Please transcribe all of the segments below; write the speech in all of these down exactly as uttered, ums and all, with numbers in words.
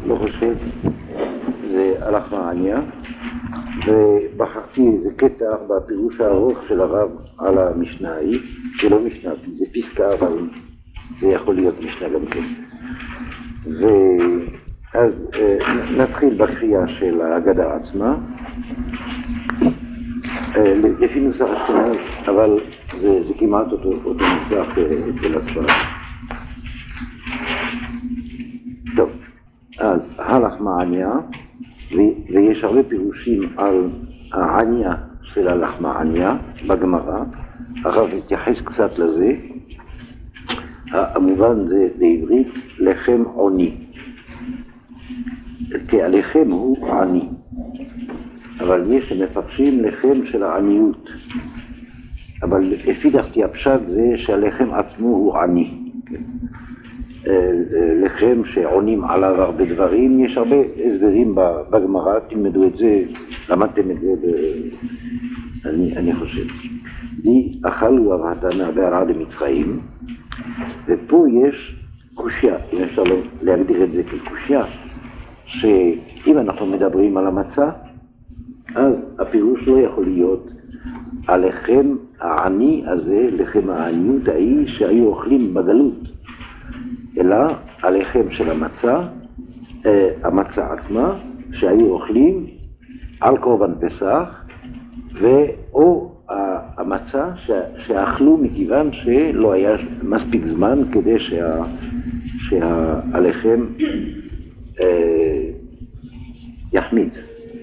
לא חושב, זה הלך מעניין, ובחרתי איזה קטע בפירוש הארוך של הרב על המשנה ההיא, זה לא משנה, זה פסקה, אבל זה יכול להיות משנה גם כן. ואז נתחיל בקריאה של ההגדה עצמה, לפי נוסח אשכנז, אבל זה, זה כמעט אותו, אותו נוסח של הספרד. טוב, אז הלך מעניה, ויש הרבה פירושים על העניה של הלך מעניה בגמרא, הרב מתייחס קצת לזה. המובן זה בעברית לחם עוני, כי הלחם הוא עני, אבל יש שמפרשים לחם של העניות, אבל לפי דעתי הפשט זה שהלחם עצמו הוא עני. לחם שעונים עליו הרבה דברים, יש הרבה הסברים בגמרא, תלמדו את זה, למדתם את זה, ב... אני, אני חושב. די אכלו אבהתנה בערד מצרים, ופה יש קושיה, אם אפשר להגדיר את זה כקושיה, שאם אנחנו מדברים על המצה, אז הפירוש לא יכול להיות הלחם העני הזה, לחם העניות ההיא שהיו אוכלים בגלות, אלא הלחם של המצה, המצה עצמה, שהיו אוכלים על קורבן פסח, ואו המצה שאכלו מכיוון שלא היה מספיק זמן כדי שה, שהלחם יחמיץ.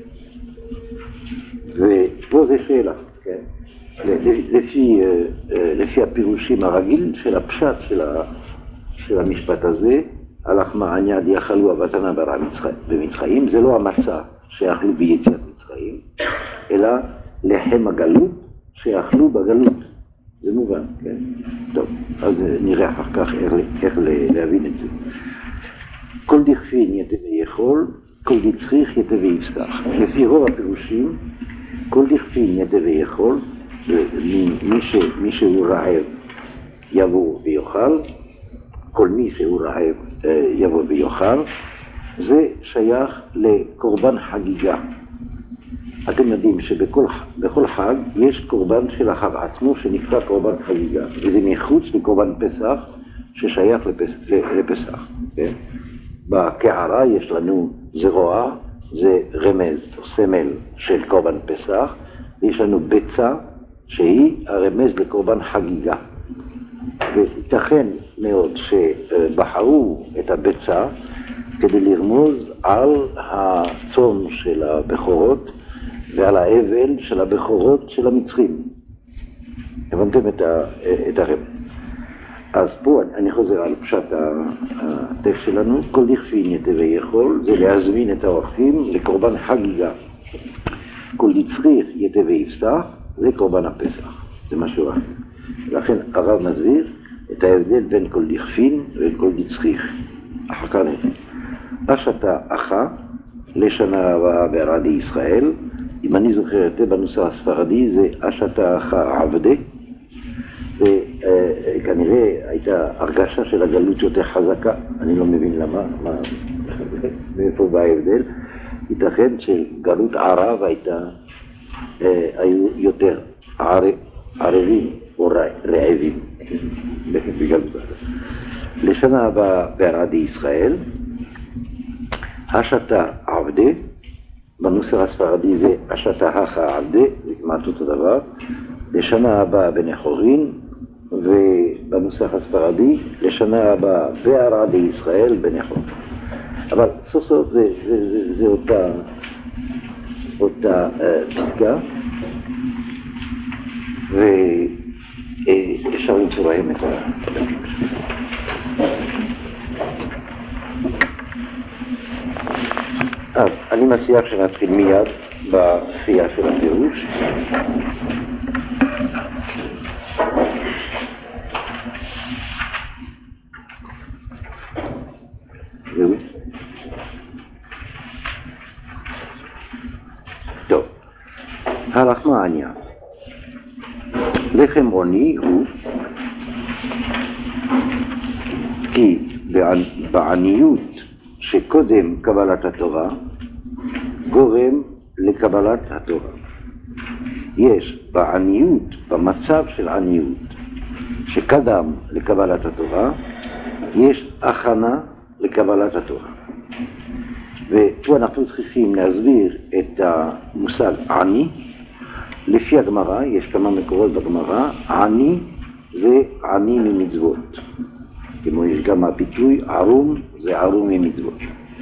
ופה זה שאלה, כן? לפי, לפי הפירושים הרגיל של הפשט של ה... של המשפט הזה, הלך מעניה די אכלו אבהתנה במצרים, זה לא המצה שאכלו ביציאת מצרים, אלא לחם הגלות שאכלו בגלות. זה מובן, כן? טוב, אז נראה אחר כך איך, איך להבין את זה. כל דכפין יתה ויכול, כל דצריך יתה ויפסח. לפי רוב הפירושים, כל דכפין יתה ויכול, מי, ש, מי שהוא רעב יבוא ויאכל, כל מי שהוא רעב יבוא ויאכל, זה שייך לקורבן חגיגה. אתם יודעים שבכל בכל חג יש קורבן של החג עצמו שנקרא קורבן חגיגה, וזה מחוץ לקורבן פסח ששייך לפס, לפסח. כן? בקערה יש לנו זרוע, זה רמז או סמל של קורבן פסח, ויש לנו ביצה שהיא הרמז לקורבן חגיגה. וייתכן מאוד שבחרו את הביצה כדי לרמוז על הצום של הבכורות ועל האבל של הבכורות של המצרים. הבנתם את, ה, את הרמז. אז פה אני חוזר על פשט הטקסט שלנו. כל דכפין יתה ויכול זה להזמין את האורחים לקורבן חגיגה. כל דצריך יתה ויפסח זה קורבן הפסח, זה משהו אחר. לכן הרב מסביר את ההבדל בין כל דכפין ובין כל דצריך. אחר כך נראה. אשתה אחה לשנה הבאה בערדי ישראל, אם אני זוכר את זה בנוסח הספרדי זה אשתה אחה עבדה, וכנראה הייתה הרגשה של הגלות יותר חזקה, אני לא מבין למה, מה, מאיפה בא ההבדל. ייתכן שגלות ערב הייתה, היו יותר ערבים או רעבים בגלות ערב. לשנה הבאה בערדי ישראל, אשתה עבדה, בנוסח הספרדי זה אשתה הכה עבדה, זה כמעט אותו דבר. לשנה הבאה בני חורין, ובנוסח הספרדי לשנה הבאה בערדי ישראל בני חורין. אבל סוף סוף זה, זה, זה, זה אותה, אותה uh, פסקה, ואפשר למצוא להם את הדפים שלהם. אז אני מציע שנתחיל מיד בקריאה של הפירוש. זהו. טוב, הלך מעניין. לחם עוני הוא כי בעניות שקודם קבלת התורה גורם לקבלת התורה. יש בעניות, במצב של עניות שקדם לקבלת התורה, יש הכנה לקבלת התורה. ופה אנחנו צריכים להסביר את המושג עני. לפי הגמרא, יש כמה מקורות בגמרא, עני זה עני ממצוות. כמו יש גם הביטוי ערום, זה ערום ממצוות.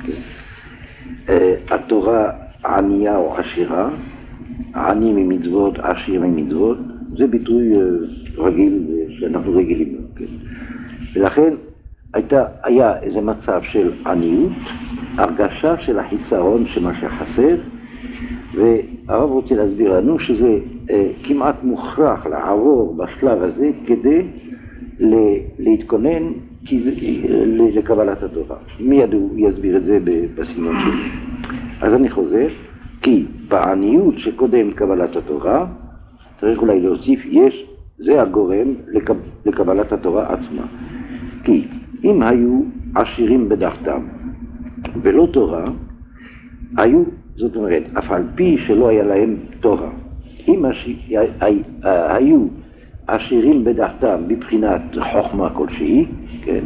התורה ענייה או עשירה, עני ממצוות, עשיר ממצוות, זה ביטוי רגיל שאנחנו רגילים לו. כן? ולכן הייתה, היה איזה מצב של עניות, הרגשה של החיסרון שמה שחסר, והרב רוצה להסביר לנו שזה אה, כמעט מוכרח לעבור בשלב הזה כדי ל- להתכונן כזה, לקבלת התורה. מיד הוא יסביר את זה בסגנון שלי. אז אני חוזר, כי בעניות שקודם קבלת התורה, צריך אולי להוסיף, יש, זה הגורם לקב, לקבלת התורה עצמה. כי אם היו עשירים בדעתם ולא תורה, היו, זאת אומרת, אף על פי שלא היה להם תורה, אם היו עשירים בדעתם בבחינת חוכמה כלשהי, כן,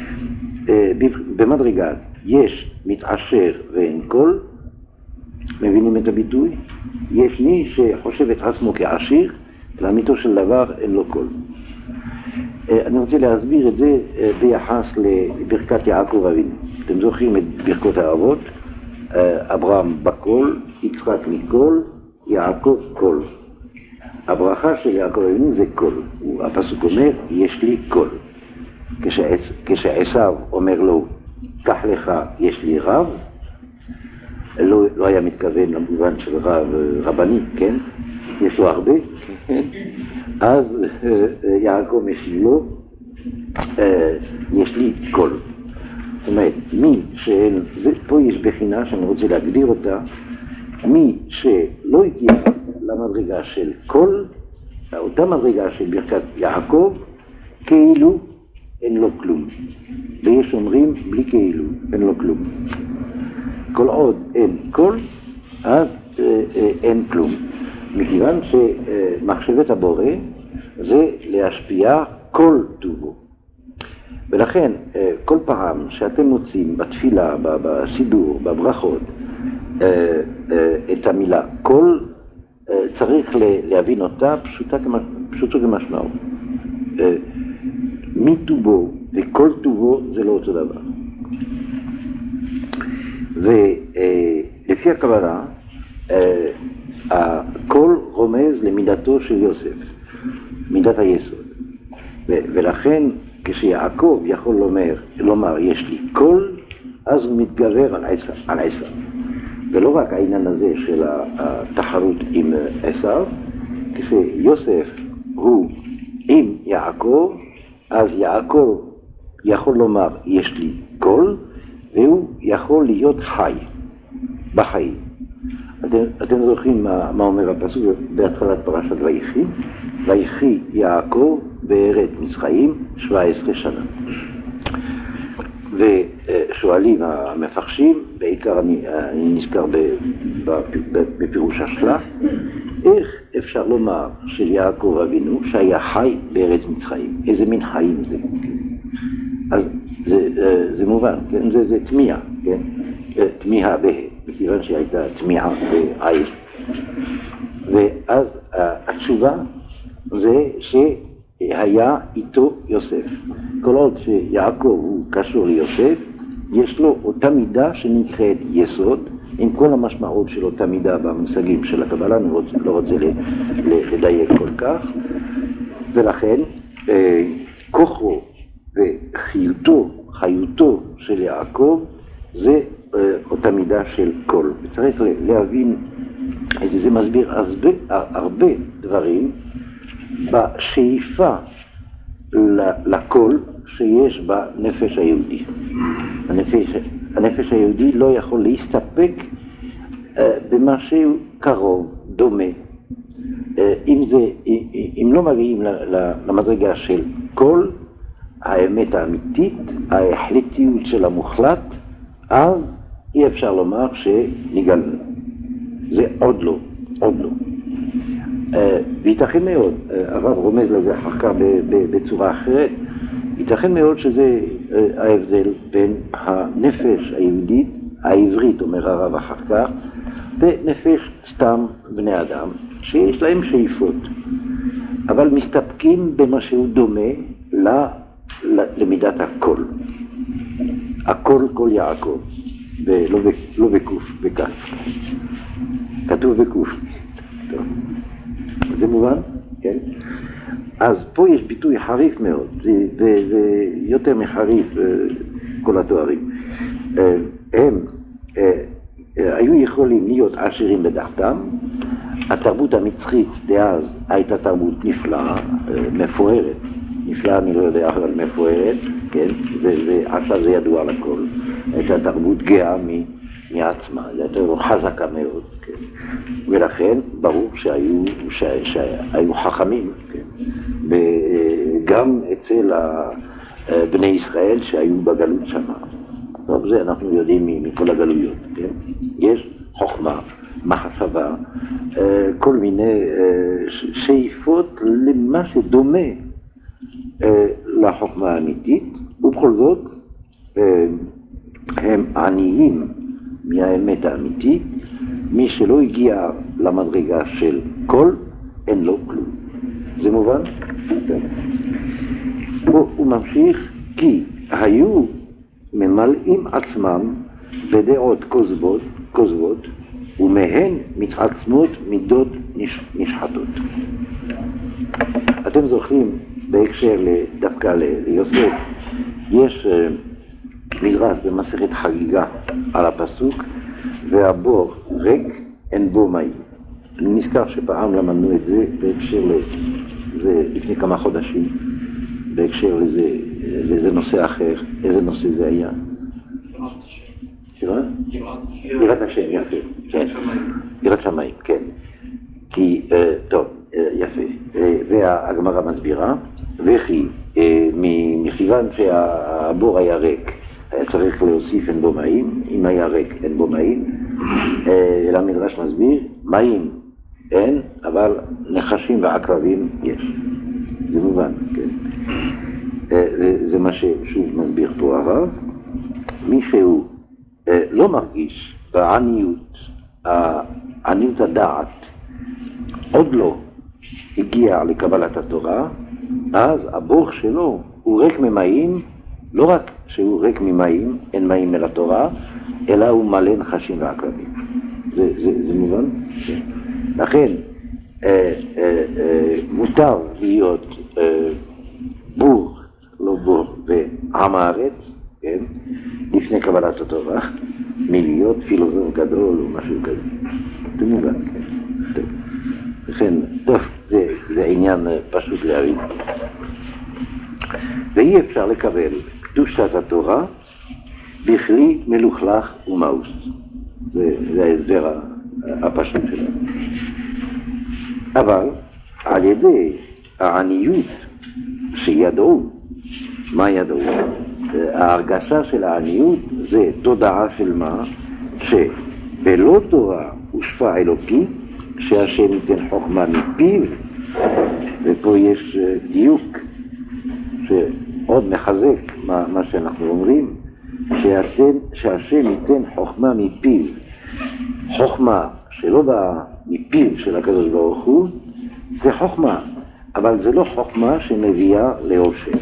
במדרגת יש מתעשר ואין קול, מבינים את הביטוי? יש מי שחושב את עצמו כעשיר, לאמיתו של דבר אין לו קול. אני רוצה להסביר את זה ביחס לברכת יעקב אבינו. אתם זוכרים את ברכות האבות? אברהם בקול, יצחק מקול, יעקב קול. הברכה של יעקב אבינו זה קול. הפסוק אומר, יש לי קול. כשעשיו אומר לו, קח לך, יש לי רב, לא, לא היה מתכוון למובן של רב רבני, כן? יש לו הרבה, אז יעקב משיב לו, יש לי קול. זאת אומרת, מי שאין, פה יש בחינה שאני רוצה להגדיר אותה, מי שלא הגיע למדרגה של קול, אותה מדרגה של ברכת יעקב, כאילו אין לו כלום. ויש אומרים, בלי כאילו, אין לו כלום. כל עוד אין קול, אז אה, אה, אין כלום. מכיוון שמחשבת הבורא זה להשפיע כל טובו. ולכן כל פעם שאתם מוצאים בתפילה, בסידור, בברכות, את המילה כל, צריך להבין אותה פשוטו כמשמעו. מטובו וכל טובו זה לא אותו דבר. ולפי הכוונה, הכל רומז למידתו של יוסף, מידת היסוד. ולכן כשיעקב יכול לומר, לומר יש לי קול, אז הוא מתגבר על עשיו, על עשיו. ולא רק העניין הזה של התחרות עם עשיו, כשיוסף הוא עם יעקב, אז יעקב יכול לומר יש לי קול, והוא יכול להיות חי בחיים. אתם, אתם זוכרים מה, מה אומר הפסוק בהתחלת פרשת ויחי? ויחי יעקב בארץ מצרים שבע עשרה שנה. ושואלים המפרשים, בעיקר אני, אני נזכר בפירוש השלה, איך אפשר לומר של יעקב אבינו שהיה חי בארץ מצרים? איזה מין חיים זה? אז זה, זה מובן, כן? זה, זה תמיעה, כן? תמיעה בה, מכיוון שהייתה תמיעה בעין. ואז התשובה זה שהיה איתו יוסף. כל עוד שיעקב הוא קשור ליוסף, יש לו אותה מידה שנקראת יסוד, עם כל המשמעות של אותה מידה במושגים של הקבלה, אני רוצה, לא רוצה לדייק כל כך, ולכן כוחו וחיותו, חיותו של יעקב זה אותה מידה של קול. וצריך להבין, זה מסביר הרבה, הרבה דברים בשאיפה לקול שיש בנפש היהודי. הנפש, הנפש היהודי לא יכול להסתפק במשהו קרוב, דומה. אם, זה, אם לא מגיעים למדרגה של קול, האמת האמיתית, ההחלטיות של המוחלט, אז אי אפשר לומר שנגאלנו. זה עוד לא, עוד לא. וייתכן מאוד, הרב רומז לזה אחר כך בצורה אחרת, ייתכן מאוד שזה ההבדל בין הנפש היהודית, העברית, אומר הרב אחר כך, ונפש סתם בני אדם, שיש להם שאיפות, אבל מסתפקים במשהו דומה למידת הכל. הכל כל יעקב, לא בקוף, בכף. כתוב בקוף. זה מובן? כן? אז פה יש ביטוי חריף מאוד, ויותר מחריף כל התוארים. הם היו יכולים להיות עשירים בדעתם, התרבות המצרית דאז הייתה תרבות נפלאה, מפוארת, נפלאה אני לא יודע אבל מפוארת, כן? ועכשיו זה ידוע לכל, הייתה תרבות גאה מעצמה, זו הייתה חזקה מאוד, כן? ולכן ברור שהיו, שהיו חכמים, כן? וגם אצל בני ישראל שהיו בגלות שמה. טוב, זה אנחנו יודעים מכל הגלויות, כן? יש חוכמה, מחשבה, כל מיני שאיפות למה שדומה לחוכמה האמיתית, ובכל זאת הם עניים מהאמת האמיתית. מי שלא הגיע למדרגה של כל, אין לו כלום. זה מובן? הוא ממשיך, כי היו ממלאים עצמם בדעות כוזבות, כוזבות, ומהן מתעצמות מידות נשחטות. אתם זוכרים, בהקשר דווקא ליוסף, יש מדרש במסכת חגיגה על הפסוק, והבור ריק אין בו מים. אני נזכר שפעם למדנו את זה בהקשר לזה לפני כמה חודשים, בהקשר לזה, לזה נושא אחר. איזה נושא זה היה? יראת השם. יראת השם, יפה. כן. יראת שמיים, כן. כי, טוב, יפה. והגמרא מסבירה, וכי מכיוון שהבור היה ריק, היה צריך להוסיף אין בו מים, אם היה ריק אין בו מים, אלא המדרש מסביר, מים אין, אבל נחשים ועקרבים יש. זה מובן, כן. וזה מה ששוב מסביר פה הרב. מי שהוא לא מרגיש בעניות, עניות הדעת, עוד לא הגיע לקבלת התורה, אז הבור שלו הוא ריק ממים, לא רק שהוא ריק ממים, אין מים אל התורה, אלא הוא מלא נחשים ועקרבים. זה, זה, זה מובן? כן. לכן, אה, אה, אה, מותר להיות אה, בור, לא בור, בעם הארץ, כן? לפני קבלת התורה, מלהיות פילוסוף גדול או משהו כזה. זה מובן, כן. טוב. לכן, טוב, זה, זה עניין פשוט להבין. ואי אפשר לקבל קדושת התורה בכלי מלוכלך ומאוס. זה, זה ההסבר הפשוט שלנו. אבל על ידי העניות שידעו, מה ידעו? ההרגשה של העניות זה תודעה של מה? שבלא תורה ושפע אלוקי, שהשם ייתן חוכמה מפיו, ופה יש דיוק שעוד מחזק מה, מה שאנחנו אומרים, שאתן, שהשם ייתן חוכמה מפיו. חוכמה שלא באה מפיו של הקדוש ברוך הוא, זה חוכמה, אבל זה לא חוכמה שמביאה לאושר.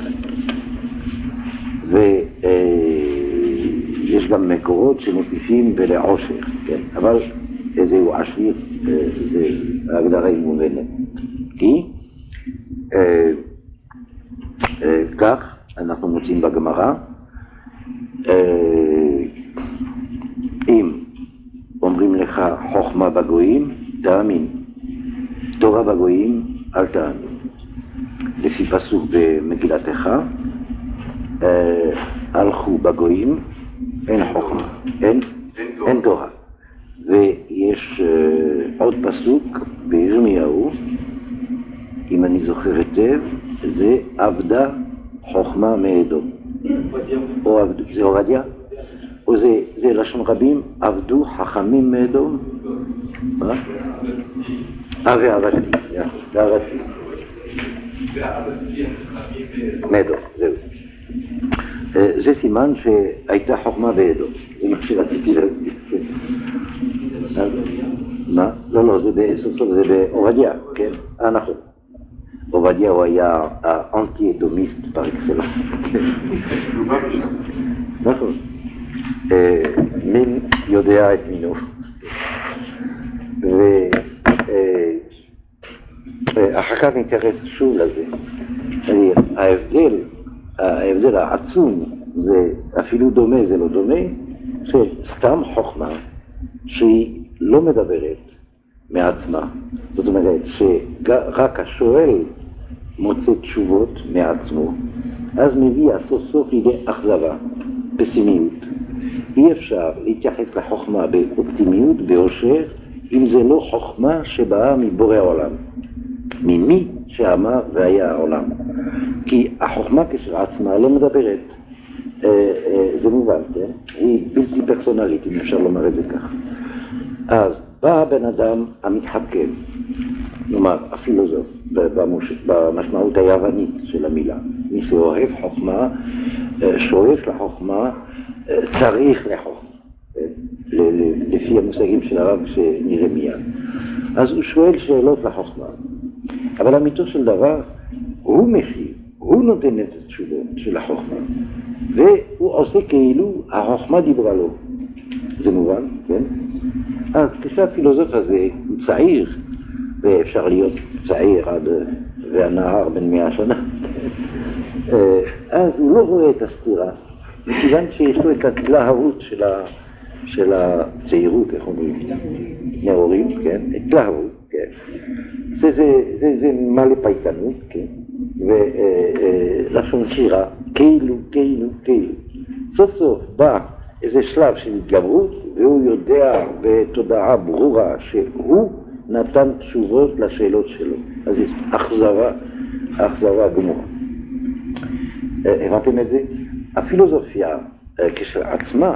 ויש גם מקורות שמוסיפים ולעושר, כן? אבל זהו עשיר, זה ההגדרה היא מובנת. כי אה, אה, כך אנחנו מוצאים בגמרא, אה, אם אומרים לך חוכמה בגויים, תאמין. תורה בגויים, אל תאמין. לפי פסוק במגילתך, אה, הלכו בגויים, אין חוכמה, אין, אין תורה. ויש אה, עוד פסוק בירמיהו, אם אני זוכר היטב, זה עבדה חוכמה מאדום. או עבד, זה עובדיה? או זה, זה לשון רבים, עבדו חכמים מאדום? מה? אה, ועבדתי, ועבדתי. מאדום, זהו. זה סימן שהייתה חוכמה באדום, זה מה שרציתי להסביר. מה? לא, לא, זה בסוף סוף, זה בעובדיה, כן? אה, נכון. עובדיה הוא היה האנטי-אדומיסט פר אקסלנס. נכון. מין יודע את מינו. ואחר כך נתייחס שוב לזה. ההבדל, ההבדל העצום, זה אפילו דומה, זה לא דומה, שסתם חוכמה שהיא לא מדברת מעצמה. זאת אומרת שרק השואל מוצא תשובות מעצמו, אז מביא סוף סוף לידי אכזבה, פסימיות. אי אפשר להתייחס לחוכמה באופטימיות, באושר, אם זה לא חוכמה שבאה מבורא העולם, ממי שאמר והיה העולם. כי החוכמה כשלעצמה לא מדברת, זה מובן, כן? היא בלתי פרסונלית, אם אפשר לומר את זה ככה. אז בא הבן אדם המתחכם, נאמר הפילוסוף, במשמעות היוונית של המילה. מי שאוהב חוכמה, שואף לחוכמה, צריך לחוכמה, לפי המושגים של הרב שנראה מיד. אז הוא שואל שאלות לחוכמה, אבל אמיתו של דבר הוא משיב, הוא נותן את התשובות של החוכמה, והוא עושה כאילו החוכמה דיברה לו. זה מובן, כן? אז כשהפילוסוף הזה הוא צעיר, ואפשר להיות צעיר עד והנהר בן מאה שנה, אז הוא לא רואה את הסתירה, מכיוון שיש לו את התלהבות של, ה... של הצעירות, איך אומרים? נאורים, כן? התלהבות, כן? זה, זה, זה, זה מלא פייטנות, כן? ולשון שירה, כאילו, כאילו, כאילו. סוף סוף בא איזה שלב של התגברות, והוא יודע בתודעה ברורה שהוא נתן תשובות לשאלות שלו. אז יש אכזבה, אכזבה גמורה. הבנתם את זה? הפילוסופיה כשלעצמה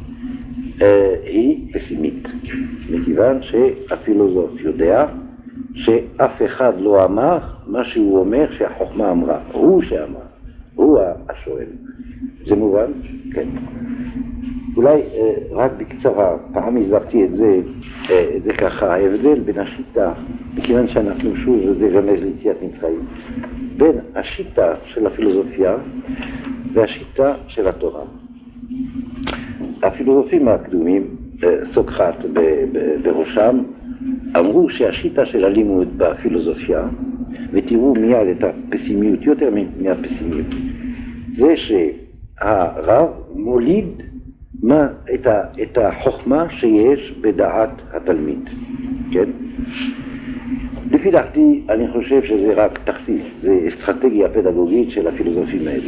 היא פסימית, מכיוון שהפילוסוף יודע שאף אחד לא אמר מה שהוא אומר שהחוכמה אמרה, הוא שאמר, הוא השואל. זה מובן? כן. אולי רק בקצרה, פעם הסברתי את זה, את זה ככה, ההבדל בין השיטה, מכיוון שאנחנו שוב, זה רמז ליציאת מצרים, בין השיטה של הפילוסופיה והשיטה של התורה. הפילוסופים הקדומים, סוקרט בראשם, אמרו שהשיטה של הלימוד בפילוסופיה, ותראו מיד את הפסימיות, יותר מהפסימיות, זה שהרב מוליד מה, את, ה, את החוכמה שיש בדעת התלמיד, כן? לפי דעתי, אני חושב שזה רק תכסיס, זה אסטרטגיה פדגוגית של הפילוסופים האלה.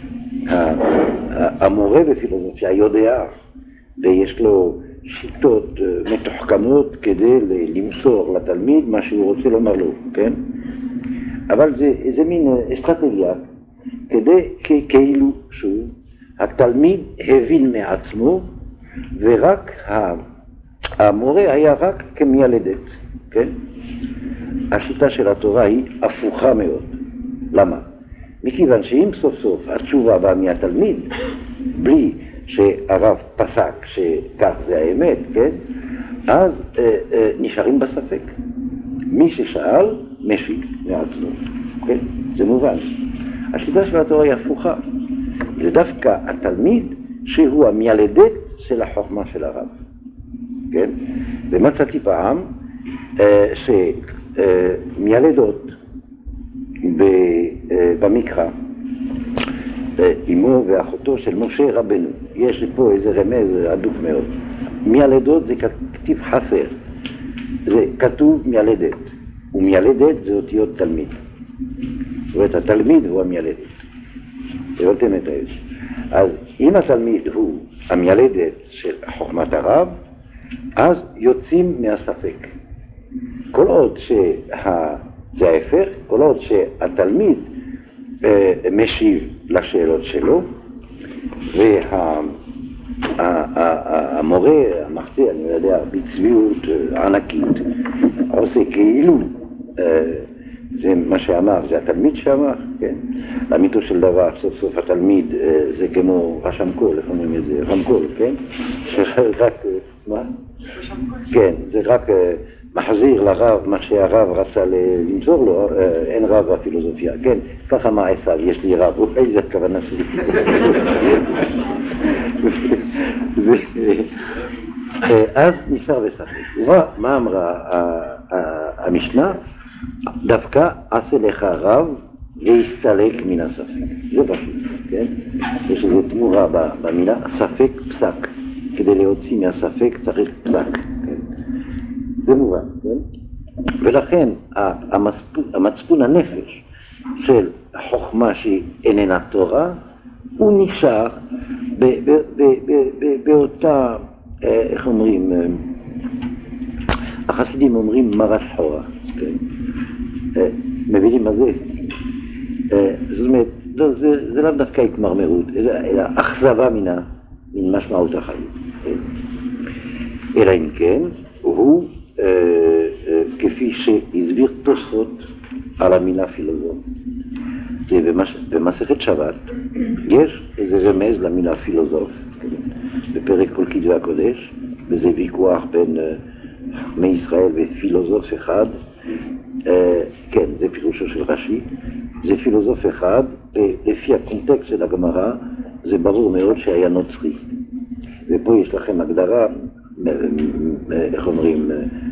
המורה בפילוסופיה יודע, ויש לו שיטות מתוחכמות כדי למסור לתלמיד מה שהוא רוצה לומר לו, כן? אבל זה, זה מין אסטרטגיה כדי כאילו שהוא, התלמיד הבין מעצמו, ורק המורה היה רק כמיילדת, כן? השיטה של התורה היא הפוכה מאוד. למה? מכיוון שאם סוף סוף התשובה באה מהתלמיד, בלי שהרב פסק שכך זה האמת, כן? אז אה, אה, נשארים בספק. מי ששאל, משיב מעצמו, כן? זה מובן. השיטה של התורה היא הפוכה. זה דווקא התלמיד שהוא המיילדת של החוכמה של הרב, כן? ומצאתי פעם אה, שמיילדות במקרא, אמו ואחותו של משה רבנו, יש פה איזה רמז עדוק מאוד. מיילדות זה כתיב חסר, זה כתוב מיילדת, ומיילדת זה אותיות תלמיד. זאת אומרת, התלמיד הוא המיילדת. הבנתם את זה. אז אם התלמיד הוא המיילדת של חוכמת הרב, אז יוצאים מהספק. כל עוד שה... זה ההפך, כל עוד שהתלמיד אה, משיב לשאלות שלו, וה... המורה, המחצה, אני יודע, בצביעות ענקית, עושה כאילו, זה מה שאמר, זה התלמיד שאמר, כן? לאמיתו של דבר, סוף סוף התלמיד זה כמו רשמקול, איך אומרים את זה? רמקול, כן? שרק, מה? כן, זה רק מחזיר לרב מה שהרב רצה למסור לו, אין רב בפילוסופיה, כן? ככה מה עשיו, יש לי רב, איזה הכוונה שלי. אז נשאר בספק. מה אמרה המשנה? דווקא עשה לך רב והסתלק מן הספק. זה פשוט, כן? יש איזו תמורה במילה, ספק פסק. כדי להוציא מהספק צריך פסק, כן? זה מובן, כן? ולכן המצפון הנפש של החוכמה שהיא איננה תורה, הוא נשאר באותה, איך אומרים, החסידים אומרים מרת חורה, כן? מבינים מה זה? זאת אומרת, זה לאו דווקא התמרמרות, אלא אכזבה מן משמעות החיים, אלא אם כן, הוא כפי שהסביר תוספות על המילה פילוסוף. במסכת שבת יש איזה רמז למילה פילוסוף, בפרק כל כתבי הקודש, וזה ויכוח בין חכמי ישראל ופילוסוף אחד, כן, זה פירושו של רש"י, זה פילוסוף אחד, לפי הקונטקסט של הגמרא, זה ברור מאוד שהיה נוצרי. ופה יש לכם הגדרה, איך אומרים,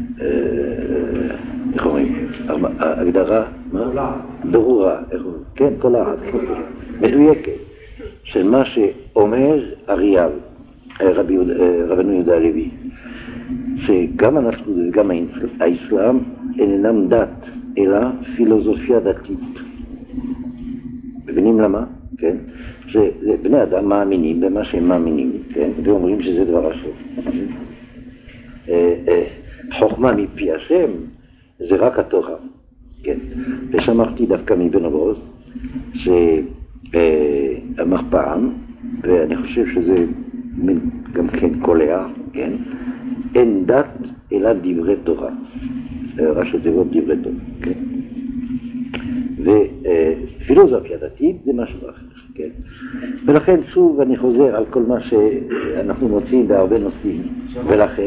איך אומרים, הגדרה, מה? ברורה, כן, קולעת, מדויקת, של מה שאומר אריאל, רבנו יהודה הלוי, שגם הנצרות וגם האסלאם אינם דת, אלא פילוסופיה דתית. מבינים למה? כן? שבני אדם מאמינים במה שהם מאמינים, כן? ואומרים שזה דבר השם. חוכמה מפי השם זה רק התורה, כן? ושמעתי דווקא מבן עוז שאמר פעם, ואני חושב שזה גם כן קולע, כן? אין דת אלא דברי תורה, ראשי תיבות דברי תורה, כן? ופילוסופיה דתית זה משהו אחר, כן? ולכן שוב אני חוזר על כל מה שאנחנו מוצאים בהרבה נושאים, ולכן...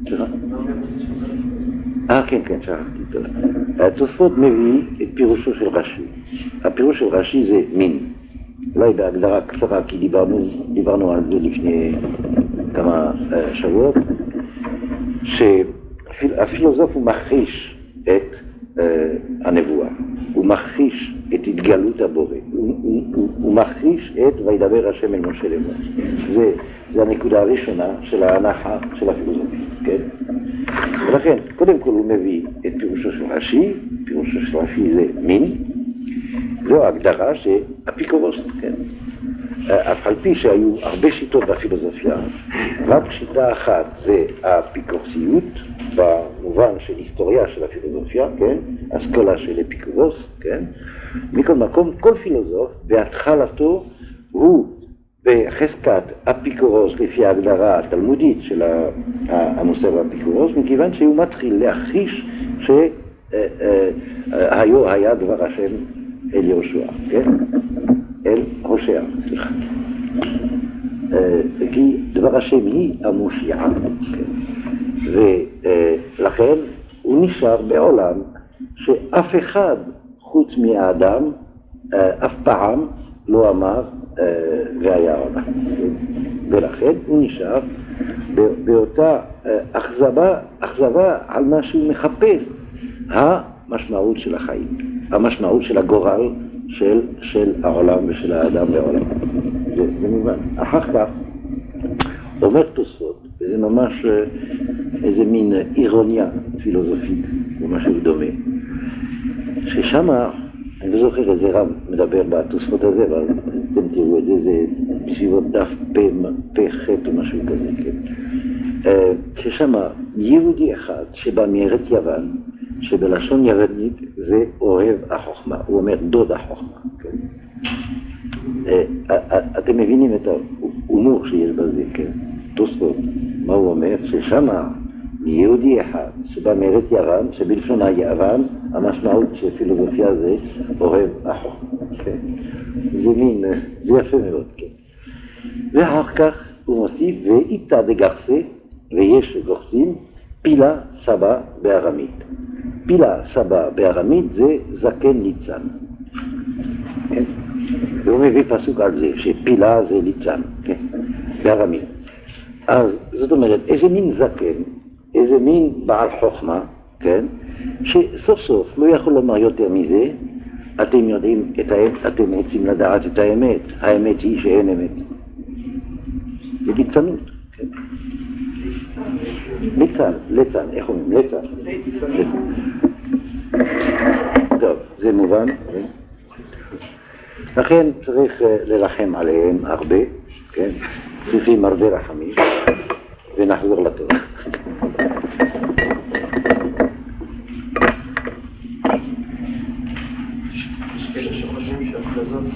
אה, כן, כן, שכחתי, תודה. התוספות מביא את פירושו של רש"י. הפירוש של רש"י זה מין. אולי בהגדרה קצרה, כי דיברנו, דיברנו על זה לפני כמה uh, שבועות, שהפילוסוף הוא מכחיש את uh, הנבואה, הוא מכחיש את התגלות הבורא, הוא, הוא, הוא, הוא מכחיש את וידבר השם אל משה לאמור. זה, זה הנקודה הראשונה של ההנחה של הפילוסופיה, כן? ולכן, קודם כל הוא מביא את פירושו של רש"י, פירושו של רש"י זה מין, זו ההגדרה שאפיקורוס, כן? אף על פי שהיו הרבה שיטות בפילוסופיה, רק שיטה אחת זה האפיקורסיות, במובן של היסטוריה של הפילוסופיה, כן? אסכולה של אפיקורוס, כן? מכל מקום, כל פילוסוף בהתחלתו הוא בחזקת אפיקורוס לפי ההגדרה התלמודית של המושג האפיקורוס, מכיוון שהוא מתחיל להכחיש שהיו היה דבר השם אל יהושע, כן? אל הושע, סליחה. כי דבר השם היא המושיעה, ולכן הוא נשאר בעולם שאף אחד חוץ מהאדם אף פעם לא אמר והיה עולם. ולכן הוא נשאר באותה אכזבה, אכזבה על מה שהוא מחפש, המשמעות של החיים, המשמעות של הגורל של, של העולם ושל האדם בעולם. זה, זה מובן. אחר כך אומר תוספות, וזה ממש איזה מין אירוניה פילוסופית, או משהו דומה, ששם, אני לא זוכר איזה רב מדבר בתוספות הזה, אבל אתם תראו את זה, זה בסביבות דף פה חטא או משהו כזה, כן? ששם יהודי אחד שבא מארץ יוון, שבלשון יוונית זה אוהב החוכמה, הוא אומר דוד החוכמה, כן? אתם מבינים את ה... הומור שיש בזה, כן? תוספות, מה הוא אומר? ששמה יהודי אחד שבא מארץ יוון, שבלשון היוון המשמעות של פילוסופיה זה אוהב החוכמה, כן? זה מין, זה יפה מאוד, כן? ואחר כך הוא מוסיף, ואיתה דגרסה, ויש גורסים, פילה סבא בארמית. פילה סבא בארמית זה זקן ליצן. כן? והוא מביא פסוק על זה, שפילה זה ליצן, כן? בארמית. אז זאת אומרת, איזה מין זקן, איזה מין בעל חוכמה, כן? שסוף סוף לא יכול לומר יותר מזה, אתם יודעים את האמת, אתם רוצים לדעת את האמת, האמת היא שאין אמת. זה ליצנות, כן? ליצן, ליצן, איך אומרים? ליצן. טוב, זה מובן, כן? לכן צריך ללחם עליהם הרבה, כן? צריכים הרבה רחמים, ונחזור לתורה. יש כאלה שחושבים שהפלזות...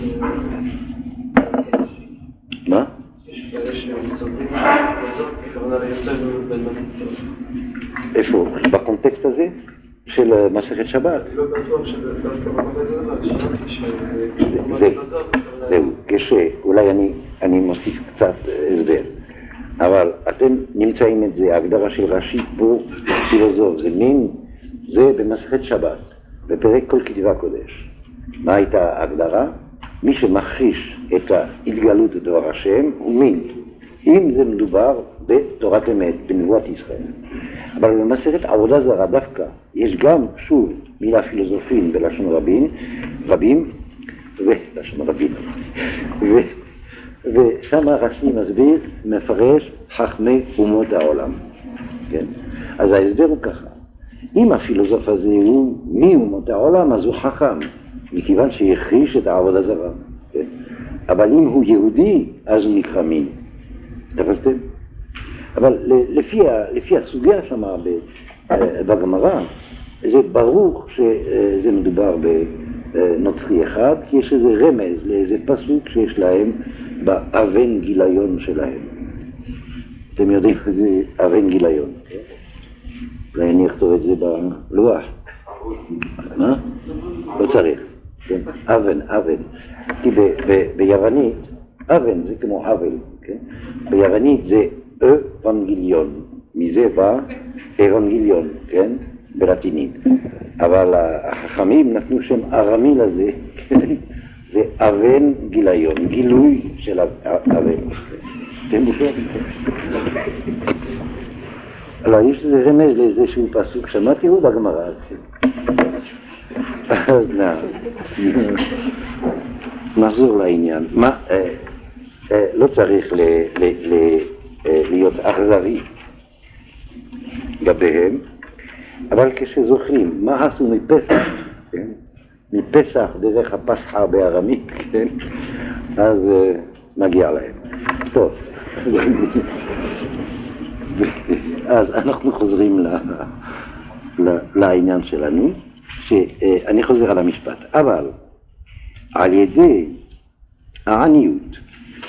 מה? יש כאלה שמסתובבים שהפלזות ככוונה ליוסף בן מנטור. איפה? בקונטקסט הזה? של מסכת שבת? לא בטוח שזה דווקא בקונטקסט הזה, זהו, זהו, כשאולי אני, אני מוסיף קצת הסבר, אבל אתם נמצאים את זה, ההגדרה של רש"י פה, פילוסוף, זה מין, זה במסכת שבת, בפרק כל כתיבה קודש. מה הייתה ההגדרה? מי שמכחיש את ההתגלות דבר השם הוא מין, אם זה מדובר בתורת אמת, בנבואת ישראל. אבל במסכת עבודה זרה דווקא, יש גם שוב מילה פילוסופין בלשון רבים, רבים, ולשון רבים, ו, ושם רש"י מסביר, מפרש חכמי אומות העולם. כן? אז ההסבר הוא ככה, אם הפילוסוף הזה הוא מאומות העולם, אז הוא חכם, מכיוון שיחיש את העבודה זרה. כן? אבל אם הוא יהודי, אז הוא נקרא מין. תפסתם? אבל לפי, לפי הסוגיה שמה בגמרא, זה ברור שזה מדובר בנוצרי אחד, כי יש איזה רמז לאיזה פסוק שיש להם באבן גיליון שלהם. אתם יודעים שזה אבן גיליון, כן? אולי אני אכתוב את זה בלוח. מה? לא צריך. כן? אבן, אבן. כי ב- ב- ביוונית, אבן זה כמו אבל, כן? ביוונית זה אבנגיליון, מזה בא אבנגיליון, כן? בלטינית. אבל החכמים נתנו שם ארמי לזה, כן? זה אבן גיליון, גילוי של אבן. אתם בוחרים? לא, יש איזה רמז לאיזשהו פסוק, שמעתי הוא בגמרא הזה. אז נע, נחזור לעניין. מה, אה, אה, לא צריך ל, ל, ל, אה, להיות אכזרי גביהם, אבל כשזוכרים מה עשו מפסח, כן? מפסח דרך הפסחה בארמית, כן? אז אה, מגיע להם. טוב. אז אנחנו חוזרים ל, ל, לעניין שלנו, שאני חוזר על המשפט, אבל על ידי העניות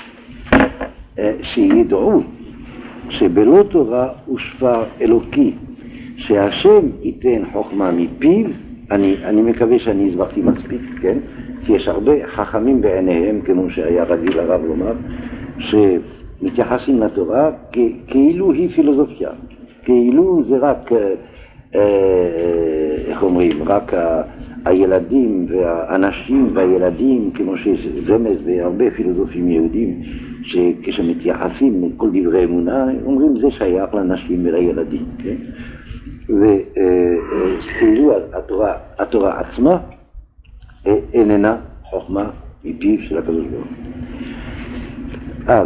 שידעו שבלא תורה ושפר אלוקי שהשם ייתן חוכמה מפיו, אני, אני מקווה שאני הסברתי מספיק, כן? כי יש הרבה חכמים בעיניהם, כמו שהיה רגיל הרב לומר, שמתייחסים לתורה כ, כאילו היא פילוסופיה, כאילו זה רק, אה, אה, איך אומרים, רק ה, הילדים והאנשים והילדים, כמו שיש רמז והרבה פילוסופים יהודים, שכשמתייחסים לכל דברי אמונה, אומרים זה שייך לאנשים ולילדים, כן? וכאילו התורה, התורה עצמה איננה חוכמה מפיו של הקדוש ברוך הוא. אז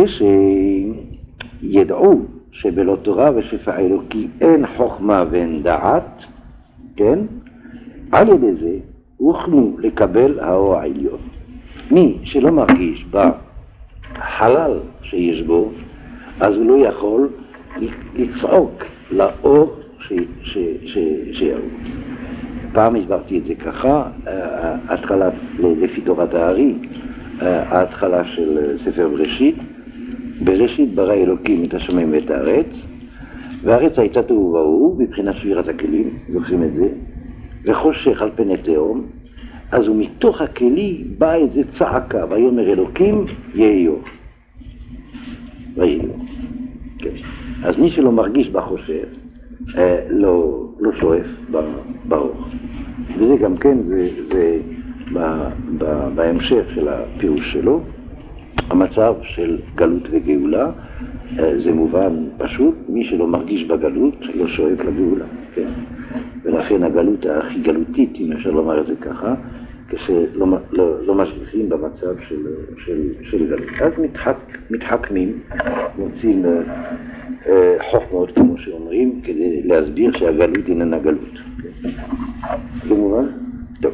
כשידעו שבלא תורה ושפע אלוקי אין חוכמה ואין דעת, כן? על ידי זה הוכנו לקבל האור העליון. מי שלא מרגיש בחלל שיש בו, אז הוא לא יכול לצעוק לאור שיראו. פעם הסברתי את זה ככה, ההתחלה לפי תורת הארי, ההתחלה של ספר בראשית, בראשית ברא אלוקים את השמיים ואת הארץ, והארץ הייתה תוהו ובוהו מבחינת שבירת הכלים, זוכרים את זה, וחושך על פני תהום, אז ומתוך הכלי באה איזה צעקה, ויאמר אלוקים יהיה אור. ויהיה אור. כן. אז מי שלא מרגיש בחושך, אה, לא, לא שואף באור. וזה גם כן, זה, זה ב, ב, בהמשך של הפירוש שלו, המצב של גלות וגאולה, זה מובן פשוט, מי שלא מרגיש בגלות לא שואף לגאולה, כן? ולכן הגלות הכי גלותית, אם אפשר לומר את זה ככה, כשלא לא, לא משגיחים במצב של, של, של גלות. אז מתחק, מתחכמים, מוצאים אה, חוכמות, כמו שאומרים, כדי להסביר שהגלות איננה גלות. כן? זה מובן? טוב.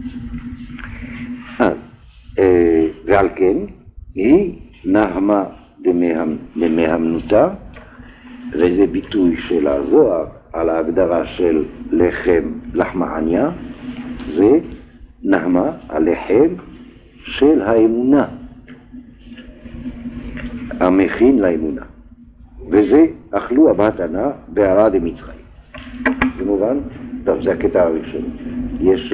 אז, אה, ועל כן, היא נהמה דמהמנותה, וזה ביטוי של הזוהר על ההגדרה של לחם לחמניה, זה נהמה, הלחם של האמונה, המכין לאמונה, וזה אכלו הבטנה בערה דמצרים. זה מובן? טוב, זה הקטע הראשון. יש,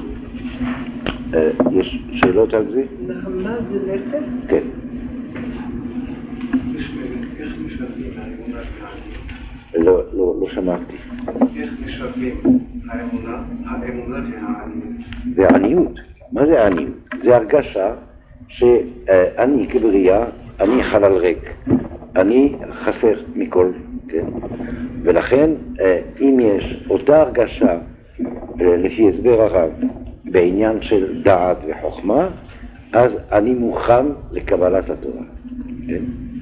יש שאלות על זה? נהמה זה לחם? כן. איך משווים האמונה והעניות? לא, לא, לא שמעתי. איך משווים האמונה, האמונה והעניות? והעניות, מה זה העניות? זה הרגשה שאני כבריאה, אני חלל ריק, אני חסר מכל, כן? ולכן אם יש אותה הרגשה לפי הסבר הרב בעניין של דעת וחוכמה, אז אני מוכן לקבלת התורה, כן?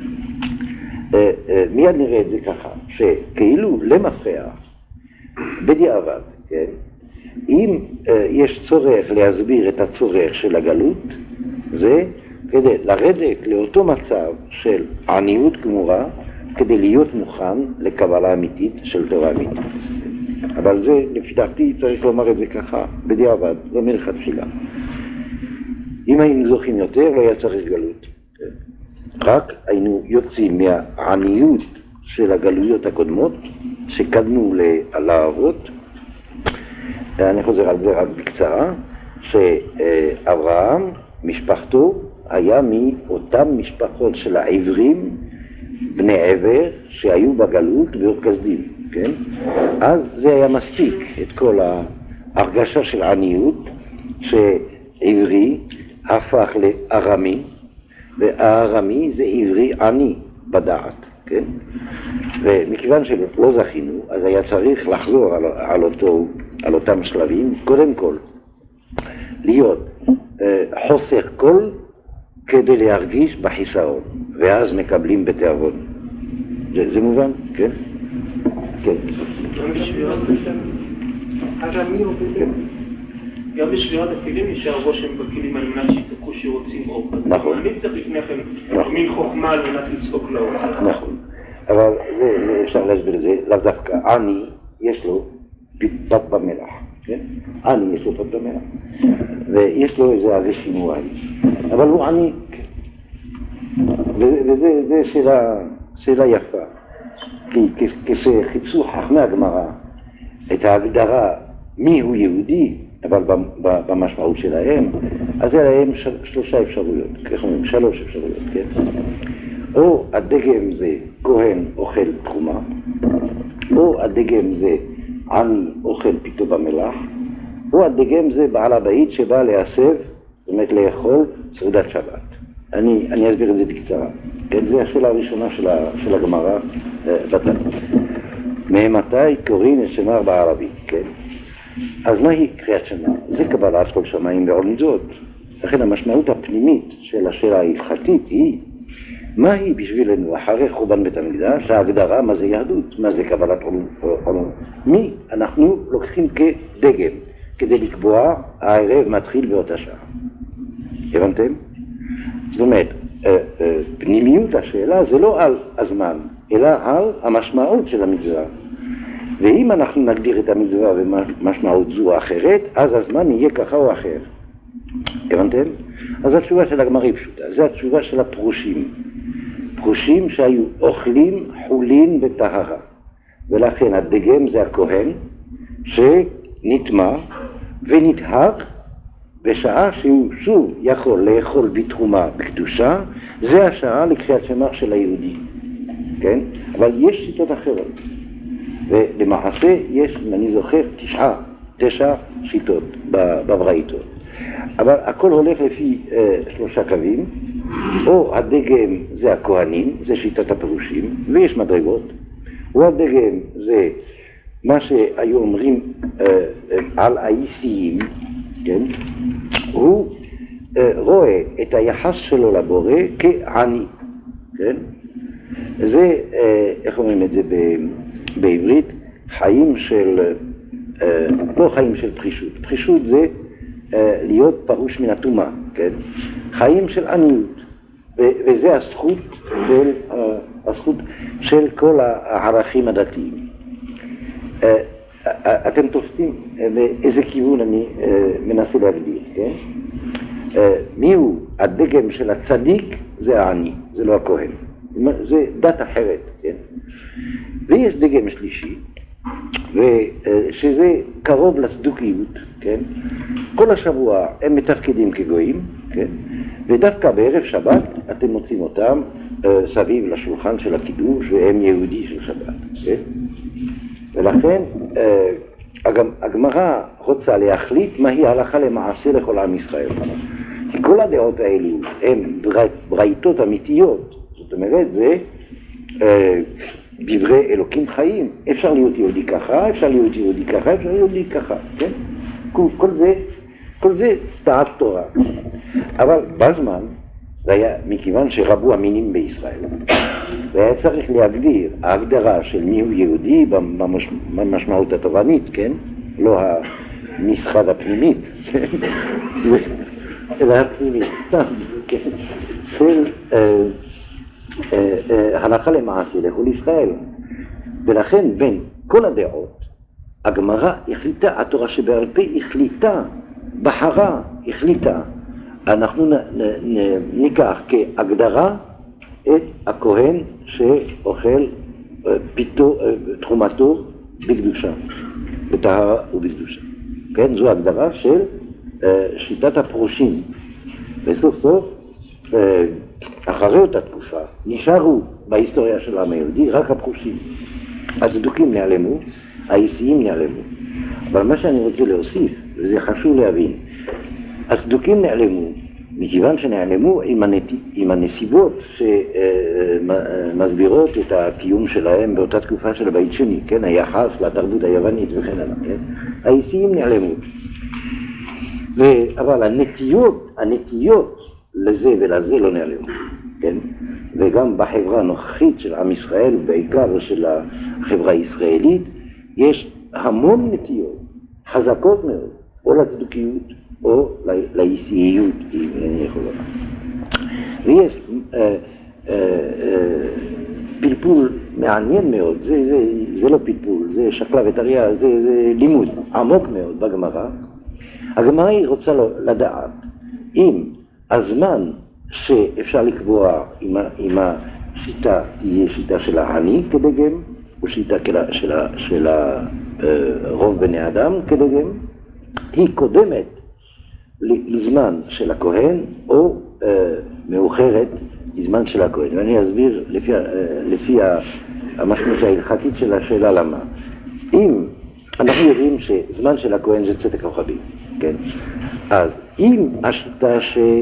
מיד נראה את זה ככה, שכאילו למפרע, בדיעבד, כן? אם יש צורך להסביר את הצורך של הגלות, זה כדי לרדת לאותו מצב של עניות גמורה, כדי להיות מוכן לקבלה אמיתית של תורה אמיתית. אבל זה, לפי דעתי, צריך לומר את זה ככה, בדיעבד, לא מלכתחילה. אם היינו זוכים יותר, לא היה צריך גלות. רק היינו יוצאים מהעניות של הגלויות הקודמות, שקדמו לאבות. אני חוזר על זה רק בקצרה, שאברהם, משפחתו, היה מאותם משפחות של העברים, בני עבר, שהיו בגלות באור-כשדים, כן? אז זה היה מספיק, את כל ההרגשה של עניות, שעברי הפך לארמי, והארמי זה עברי עני בדעת, כן? ומכיוון שלא זכינו, אז היה צריך לחזור על, על, אותו, על אותם שלבים, קודם כל, להיות אה, חוסר כל כדי להרגיש בחיסרון, ואז מקבלים בתיאבון. זה, זה מובן? כן? כן. גם בשבירת הכלים יש הרושם בכלים על מנת שיצעקו שרוצים אור. נכון. אני צריך לפני כן מין חוכמה על מנת לצעוק לאור. נכון. אבל זה אפשר להסביר את זה, לאו דווקא עני יש לו פת במלח, כן? עני יש לו פת במלח, ויש לו איזה אבי שימועי, אבל הוא עני, וזה שאלה, שאלה יפה, כי כשחיפשו חכמי הגמרא את ההגדרה מי הוא יהודי, אבל במשמעות שלהם, אז היה להם שלושה אפשרויות, איך אומרים? שלוש אפשרויות, כן? או הדגם זה כהן אוכל תחומה, או הדגם זה עני אוכל פיתו במלח, או הדגם זה בעל הבית שבא להסב, זאת אומרת לאכול סעודת שבת. אני, אני אסביר את זה בקצרה. כן, זו השאלה הראשונה של, ה, של הגמרא בתנ"ך. ממתי קוראים את שמר בערבית, כן? אז מהי קריאת שמע? זה קבלת כל שמיים ועול ניזות. לכן המשמעות הפנימית של השאלה ההלכתית היא מהי בשבילנו אחרי חורבן בית המקדש ההגדרה מה זה יהדות, מה זה קבלת עול. מי אנחנו לוקחים כדגם כדי לקבוע הערב מתחיל באותה שעה. הבנתם? זאת אומרת, פנימיות השאלה זה לא על הזמן, אלא על המשמעות של המצווה. ואם אנחנו נגדיר את המצווה במשמעות זו או אחרת, אז הזמן יהיה ככה או אחר. הבנתם? אז התשובה של הגמרא היא פשוטה, זו התשובה של הפרושים. פרושים שהיו אוכלים חולין בטהרה, ולכן הדגם זה הכהן שנטמע ונטהר בשעה שהוא שוב יכול לאכול בתרומה בקדושה, זה השעה לקריאת שמע של היהודי, כן? אבל יש שיטות אחרות, ולמעשה יש, אם אני זוכר, תשעה, תשע שיטות בברייתות, אבל הכל הולך לפי אה, שלושה קווים. או הדגם זה הכהנים, זה שיטת הפירושים, ויש מדרגות, או הדגם זה מה שהיו אומרים אה, אה, על האיסיים, כן? הוא אה, רואה את היחס שלו לבורא כעני, כן? זה, אה, איך אומרים את זה בעברית? חיים של, אה, לא חיים של פרישות. פרישות זה אה, להיות פרוש מן הטומאה, כן? חיים של עניות. וזה הזכות של, הזכות של כל הערכים הדתיים. אתם תופסים באיזה כיוון אני מנסה להגדיר, כן? מי הוא הדגם של הצדיק? זה העני, זה לא הכהן. זה דת אחרת, כן? ויש דגם שלישי, שזה קרוב לצדוקיות, כן? כל השבוע הם מתפקדים כגויים, כן? ודווקא בערב שבת אתם מוצאים אותם uh, סביב לשולחן של הקידוש, והם יהודי של שבת, כן? ולכן uh, הגמרא רוצה להחליט מהי הלכה למעשה לכל עם ישראל. כי כל הדעות האלו הן ברייתות אמיתיות, זאת אומרת זה uh, דברי אלוקים חיים. אפשר להיות יהודי ככה, אפשר להיות יהודי ככה, אפשר להיות יהודי ככה, כן? כל, כל זה, כל זה דעת תורה. אבל בזמן, זה היה מכיוון שרבו המינים בישראל, והיה צריך להגדיר ההגדרה של מיהו יהודי במשמעות התורנית, כן? לא המשחד הפנימית, אלא הפנימית, סתם, כן? של אה, אה, אה, הלכה למעשה לכל ישראל. ולכן בין כל הדעות, הגמרא החליטה, התורה שבעל פה החליטה, בחרה, החליטה, אנחנו נ, נ, נ, ניקח כהגדרה את הכהן שאוכל פיתו, תחומתו בקדושה, בטהרה ובקדושה. כן, זו הגדרה של שיטת הפרושים. וסוף סוף, אחרי אותה תקופה, נשארו בהיסטוריה של העם היהודי רק הפרושים. הצדוקים נעלמו, האיסיים נעלמו. אבל מה שאני רוצה להוסיף, וזה חשוב להבין, הצדוקים נעלמו, מכיוון שנעלמו עם, הנת... עם הנסיבות שמסבירות את הקיום שלהם באותה תקופה של הבית שני, כן? היחס לתרבות היוונית וכן הלאה, כן? האיסיים נעלמו. ו... אבל הנטיות, הנטיות לזה ולזה לא נעלמו, כן? וגם בחברה הנוכחית של עם ישראל, בעיקר של החברה הישראלית, יש המון נטיות, חזקות מאוד, או לצדוקיות, או לאיסיות, אם אני יכול לומר. ויש אה, אה, אה, פלפול מעניין מאוד, זה, זה, זה לא פלפול, זה שקלה וטריה, זה, זה לימוד עמוק מאוד בגמרא. הגמרא היא רוצה לדעת אם הזמן שאפשר לקבוע אם, אם השיטה תהיה שיטה של העני כדגם, או שיטה של, של רוב בני אדם כדגם, היא קודמת לזמן של הכהן, או אה, מאוחרת לזמן של הכהן. ואני אסביר לפי, אה, לפי המשמעות ההלכתית של השאלה למה. אם אנחנו יודעים שזמן של הכהן זה צאת הכוכבים, כן? אז אם השיטה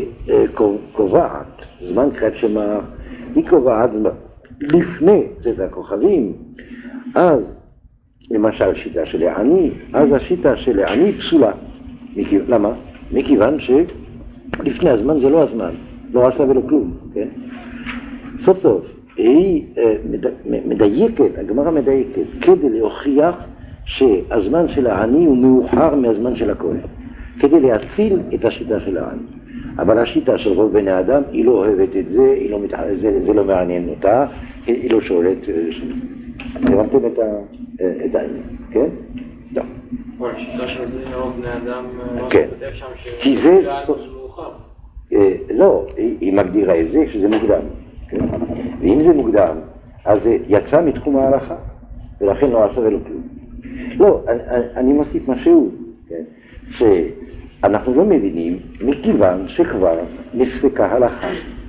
שקובעת זמן קריאת שמע, היא קובעת לפני צאת הכוכבים, אז למשל שיטה של העני, אז השיטה של העני פסולה. למה? מכיוון שלפני הזמן זה לא הזמן, לא עשה ולא כלום, כן? סוף סוף היא מדייקת, הגמרא מדייקת, כדי להוכיח שהזמן של העני הוא מאוחר מהזמן של הכהן, כדי להציל את השיטה של העני. אבל השיטה של רוב בני האדם, היא לא אוהבת את זה, היא לא מת... זה, זה לא מעניין אותה, היא לא שואלת שום. הבנתם את, ה... את העניין, כן? טוב. השיטה של זה, רוב בני אדם, כן. כי זה... לא, היא מגדירה את זה שזה מוקדם. ואם זה מוקדם, אז זה יצא מתחום ההלכה, ולכן לא עשה ולא כלום. לא, אני, אני מוסיף משהו, כן? שאנחנו לא מבינים, מכיוון שכבר נפסקה הלכה,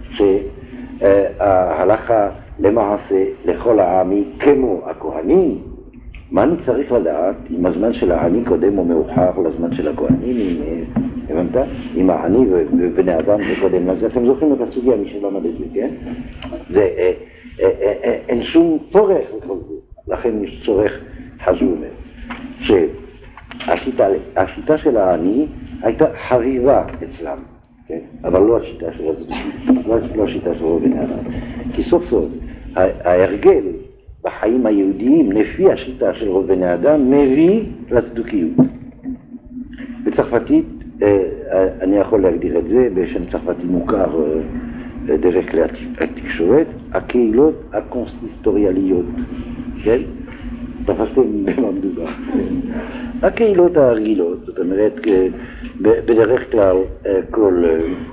שההלכה למעשה לכל העמי כמו הכהנים, מה אני צריך לדעת אם הזמן של העני קודם או מאוחר לזמן של הכהנים, אם, הבנת? אם העני ובני אדם זה קודם לזה, אתם זוכרים את הסוגיה מי שלמד את זה, כן? זה, אה, אה, אה, אה, אין שום צורך בכל זה, לכן יש צורך חזור אומר, שהשיטה של העני הייתה חריבה אצלם, כן? אבל לא השיטה של הצדוקים, לא, לא השיטה של רוב בני אדם, כי סוף סוף ההרגל בחיים היהודיים, לפי השיטה של רוב בני אדם, מביא לצדוקיות. בצרפתית, אני יכול להגדיר את זה בשם צרפתי מוכר דרך כלי התקשורת, הקהילות הקונסיסטוריאליות, כן? תפסתם במה מדובר. הקהילות הרגילות, זאת אומרת, בדרך כלל כל,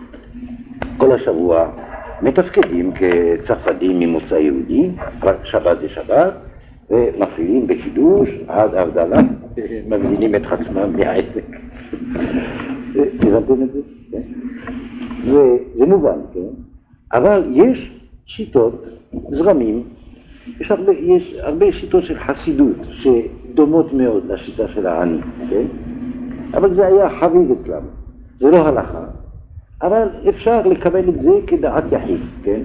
כל השבוע, מתפקדים כצרפתים ממוצא יהודי, רק שבת זה שבת, ומפעילים בקידוש עד הבדלה, מגדילים את עצמם מהעסק. הבנתם את זה? וזה מובן, כן? אבל יש שיטות, זרמים, יש הרבה, יש הרבה שיטות של חסידות שדומות מאוד לשיטה של העני, כן? אבל זה היה חביב אצלם, זה לא הלכה. אבל אפשר לקבל את זה כדעת יחיד, כן?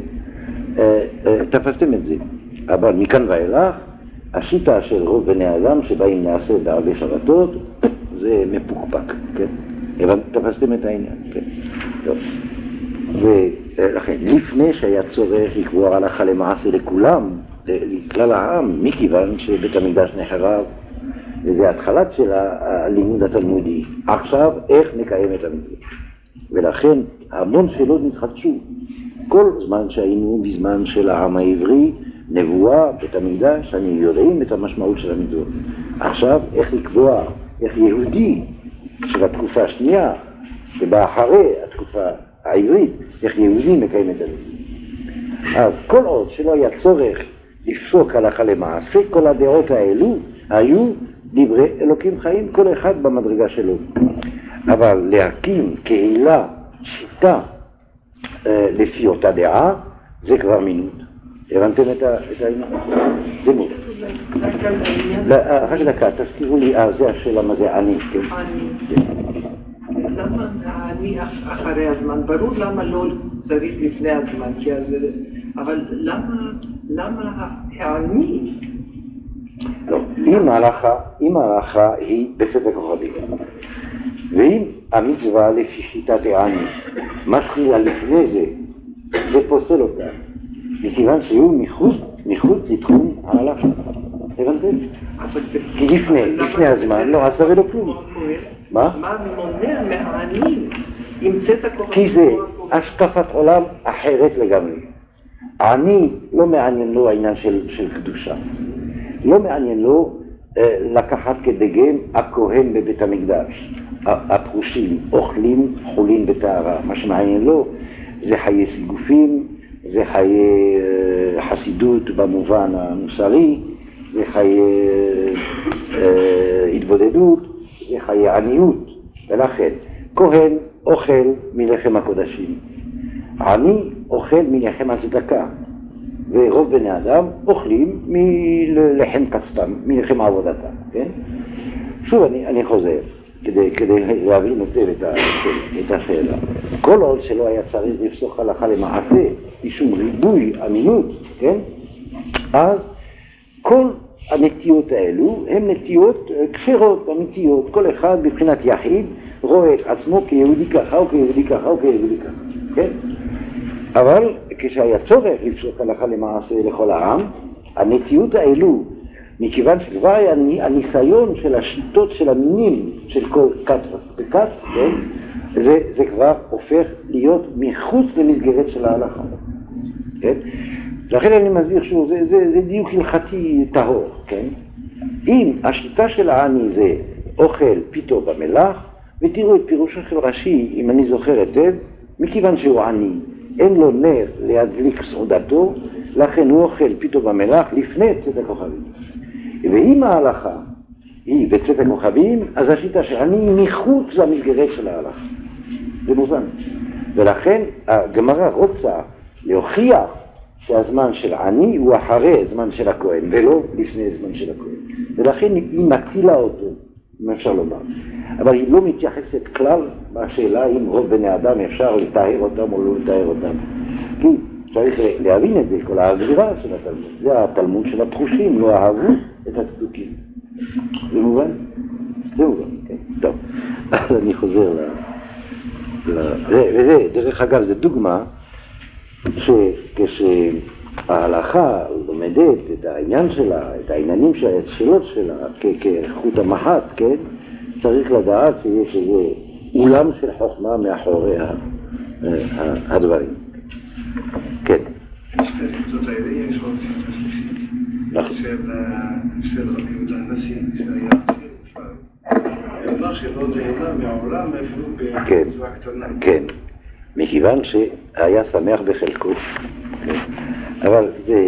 תפסתם את זה. אבל מכאן ואילך, השיטה של רוב בני אדם שבאים לעשות בהרבה שבתות, זה מפוקפק, כן? אבל תפסתם את העניין, כן? טוב. ולכן, לפני שהיה צורך לקבוע הלכה למעשה לכולם, לכלל העם, מכיוון שבית המקדש נחרב, וזה התחלת של הלימוד התלמודי. עכשיו, איך נקיים את המצוות? ולכן המון שאלות נתחדשו. כל זמן שהיינו בזמן של העם העברי, נבואה, בית המקדש, אני יודעים את המשמעות של המצוות. עכשיו, איך לקבוע, איך יהודי של התקופה השנייה, שבא אחרי התקופה העברית, איך יהודי מקיים את המצוות. אז כל עוד שלא היה צורך לפסוק הלכה למעשה, כל הדעות האלו היו דברי אלוקים חיים, כל אחד במדרגה שלו. אבל להקים קהילה, שיטה, אה, לפי אותה דעה, זה כבר מינות. הבנתם את העניין? זה מות. רק דקה, תזכירו לי, אה, זה השאלה מה זה עני, כן? עני. למה העני אחרי הזמן? ברור למה לא צריך לפני הזמן, אבל למה העני? לא, אם ההלכה, אם ההלכה היא בצדק כוכבים, ואם המצווה לפי שיטת העני מתחילה לפני זה, זה פוסל אותה, מכיוון שהוא מחוץ, מחוץ לתחום ההלכה. הבנתם? כי לפני, לפני הזמן לא עשה ולא כלום. מה? מה מונע מהעני עם צאת הכוכבים? כי זה השקפת עולם אחרת לגמרי. העני לא מעניין לו העניין של, של קדושה. לא מעניין לו אה, לקחת כדגם הכהן בבית המקדש. הפרושים אוכלים חולין בטהרה. מה שמעניין לו זה חיי סיגופים, זה חיי אה, חסידות במובן המוסרי, זה חיי אה, התבודדות, זה חיי עניות. ולכן, כהן אוכל מלחם הקודשים. עני אוכל מלחם הצדקה. ורוב בני אדם אוכלים מלחם כספם, מלחם עבודתם, כן? שוב, אני, אני חוזר, כדי, כדי להבין יותר את, את השאלה. כל עוד שלא היה צריך לפסוק הלכה למעשה, משום ריבוי אמינות, כן? אז כל הנטיות האלו הן נטיות כשרות, אמיתיות. כל אחד בבחינת יחיד רואה את עצמו כיהודי ככה או כיהודי ככה או כיהודי ככה, כן? אבל כשהיה צורך לפסוק הלכה למעשה לכל העם, הנטיות האלו, מכיוון שכבר היה הניסיון של השיטות של המינים של כל כת וכת, כן? זה, זה כבר הופך להיות מחוץ למסגרת של ההלכה. כן? לכן אני מסביר שוב, זה, זה, זה דיוק הלכתי טהור. כן? אם השיטה של העני זה אוכל פיתו במלח, ותראו את פירושו של רש"י, אם אני זוכר היטב, מכיוון שהוא עני, אין לו נר להדליק סעודתו, לכן הוא אוכל פתאום במלח לפני צאת הכוכבים. ואם ההלכה היא בצאת הכוכבים, אז השיטה שאני מחוץ למסגרת של ההלכה. זה מובן. ולכן הגמרא רוצה להוכיח שהזמן של עני הוא אחרי הזמן של הכהן, ולא לפני הזמן של הכהן. ולכן היא מצילה אותו, אם אפשר לומר. אבל היא לא מתייחסת כלל בשאלה אם רוב בני אדם אפשר לתאר אותם או לא לתאר אותם. כי צריך להבין את זה, כל האווירה של התלמוד. זה התלמוד של הפחושים, לא אהבו את הצדוקים. זה מובן? זה מובן, כן. טוב, אז אני חוזר ל... וזה, דרך אגב, זו דוגמה שכשההלכה לומדת את העניין שלה, את העניינים של השאלות שלה, כחוט המחט, כן? צריך לדעת שיש איזה אולם של חוכמה מאחורי הדברים. כן. זאת העירייה, יש עוד שיטה שלישית. נכון. של רבי יהודה הנשיא, שהיה דבר שלא נהנה מהעולם אפילו במצווה קטנה. כן, מכיוון שהיה שמח בחלקו. אבל זה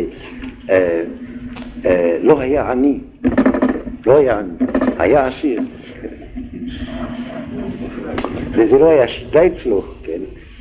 לא היה עני, לא היה עני, היה עשיר. וזה לא היה שיטה אצלו, כן?